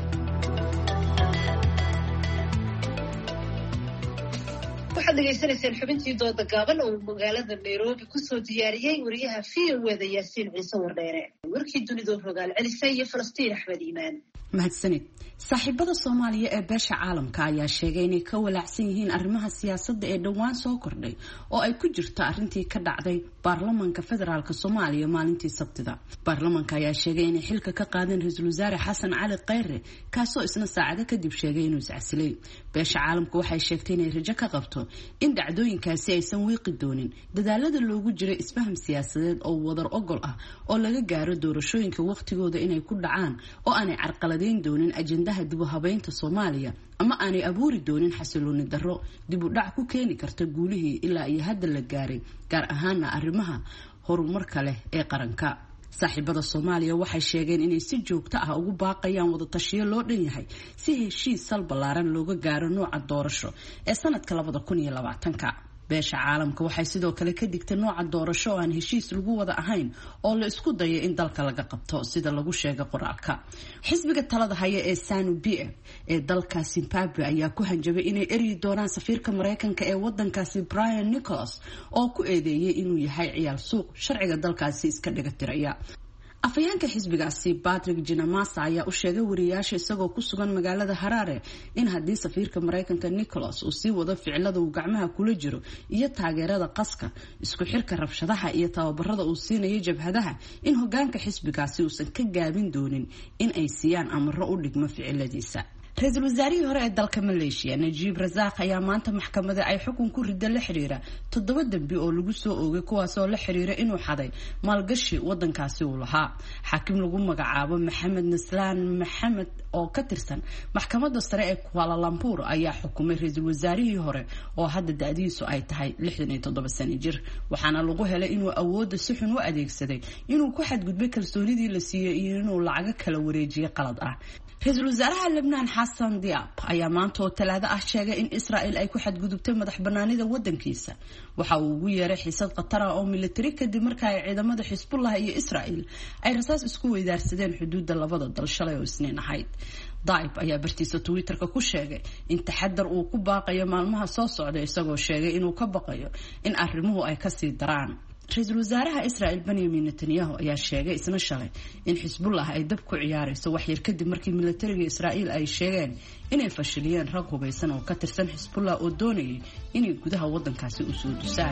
waxaad dhegaysanaysaan xubintii dooda gaaban oo magaalada nairobi kusoo diyaariyey wariyaha v o eda yaasiin ciise wardheere warkii dunidoo rogaal celisay iyo falastiin axmed iimaan mahadsanid saaxiibada soomaaliya ee beesha caalamka ayaa sheegay inay ka walaacsan yihiin arrimaha siyaasadda ee dhowaan soo kordhay oo ay ku jirto arrintii ka dhacday baarlamanka federaalk soomaaliya maalintii sabtida baarlamanka ayaa sheegay inay xilka ka qaadeen ra-iisul wasaare xasan cali kheyre kaasoo isna saacado kadib sheegay inuu iscasilay beesha caalamka waxay sheegtay inay rajo ka qabto in dhacdooyinkaasi aysan wiiqi doonin dadaalada loogu jiray isfaham siyaasadeed oo wadar ogol ah oo laga gaaro doorashooyinka waqtigooda inay ku dhacaan oo aanay carqaladeyn doonin ajendaha dib u habeynta soomaaliya ama aanay abuuri doonin xasilooni darro dib u dhac ku keeni karta guulihii ilaa iyo hadda la gaaray gaar ahaana arrimaha horumarka leh ee qaranka saaxiibada soomaaliya waxay sheegeen inay si joogto ah ugu baaqayaan wada tashiyo loo dhan yahay si heshiis sal ballaaran looga gaaro nooca doorasho ee sanadka labada kun iyo labaatanka beesha caalamka waxay sidoo kale ka digtay nooca doorasho oo aan heshiis lagu wada ahayn oo la isku dayo in dalka laga qabto sida lagu sheegay qoraalka xisbiga talada haya ee sanu b f ee dalka zimbabwe ayaa ku hanjabay inay eryi doonaan safiirka mareykanka ee wadankaasi Brian Nicholas oo ku eedeeyay inuu yahay ciyaal suuq sharciga dalkaasi iska dhiga tiraya afayeenka xisbigaasi Patrick Jinamasa ayaa u sheegay wariyaasha isagoo ku sugan magaalada Harare in haddii safiirka Mareykanka Nicholas uu sii wado ficilada uu gacmaha kula jiro iyo taageerada qaska isku xirka rabshadaha iyo tababarada uu siinayo jabhadaha in hogaanka xisbigaasi uusan ka gaabin doonin in ay siiyaan amaro u dhigmo ficiladiisa ra-iisul wasaarihii hore ee dalka Malaysia Najib Razak ayaa maanta maxkamada ay xukun ku riday la xiriira toddoba dambi oo lagu soo oogay kuwaas oo la xiriira inuu xaday maalgashi wadankaasi uu lahaa xaakim lagu magacaabo Maxamed Naslaan Maxamed oo ka tirsan maxkamadda sare ee Kuala Lumpur ayaa xukumay ra-iisul wasaarihii hore oo hadda da'diisu ay tahay lixdan iyo toddoba sano jir waxaana lagu helay inuu awoodda si xun u adeegsaday inuu ku xadgudbay kalsoonidii la siiyay iyo inuu lacago kala wareejiyay qalad ah ra-iisul wasaaraha Lebanon Hassan Diab ayaa maanta oo talaado ah sheegay in Israel ay ku xadgudubtay madax banaanida wadankiisa waxa uu ugu yeeray xiisad qatar ah oo military kadib markii ay ciidamada Xisbullah iyo Israel ay rasaas isku weydaarsadeen xuduudda labada dal shalay oo Isniin ahayd Diab ayaa bartiisa Twitter-ka ku sheegay in taxadar uu ku baaqayo maalmaha soo socda isagoo sheegay inuu ka baqayo in arrimuhu ay ka sii daraan ra-iisul wasaaraha Israel Benjamin Netanyahu ayaa sheegay isna shalay in Xisbullah ay dab ku ciyaarayso wax yar kadib markii militariga Israel ay sheegeen inay fashiliyeen rag hubeysan oo ka tirsan Xisbullah oo doonayay inay gudaha wadankaasi u soo dusaan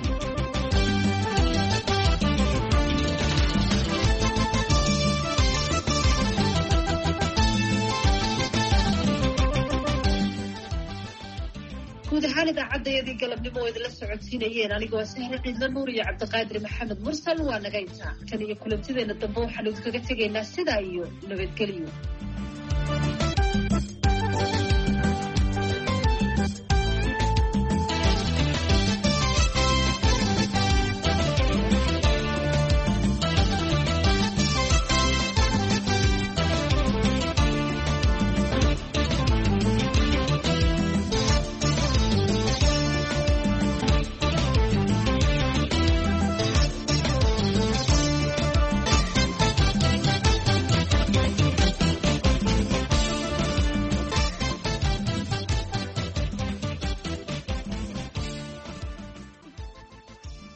guud ahaan idaacadayadii galabnimo oo idinla socodsiinayeen anigoo sahre ciidla nuur iyo cabdiqaadir maxamed mursal waa naga intaa kan iyo kulantideena dambe waxaanu idinkaga tegaynaa sidaa iyo nabadgelyo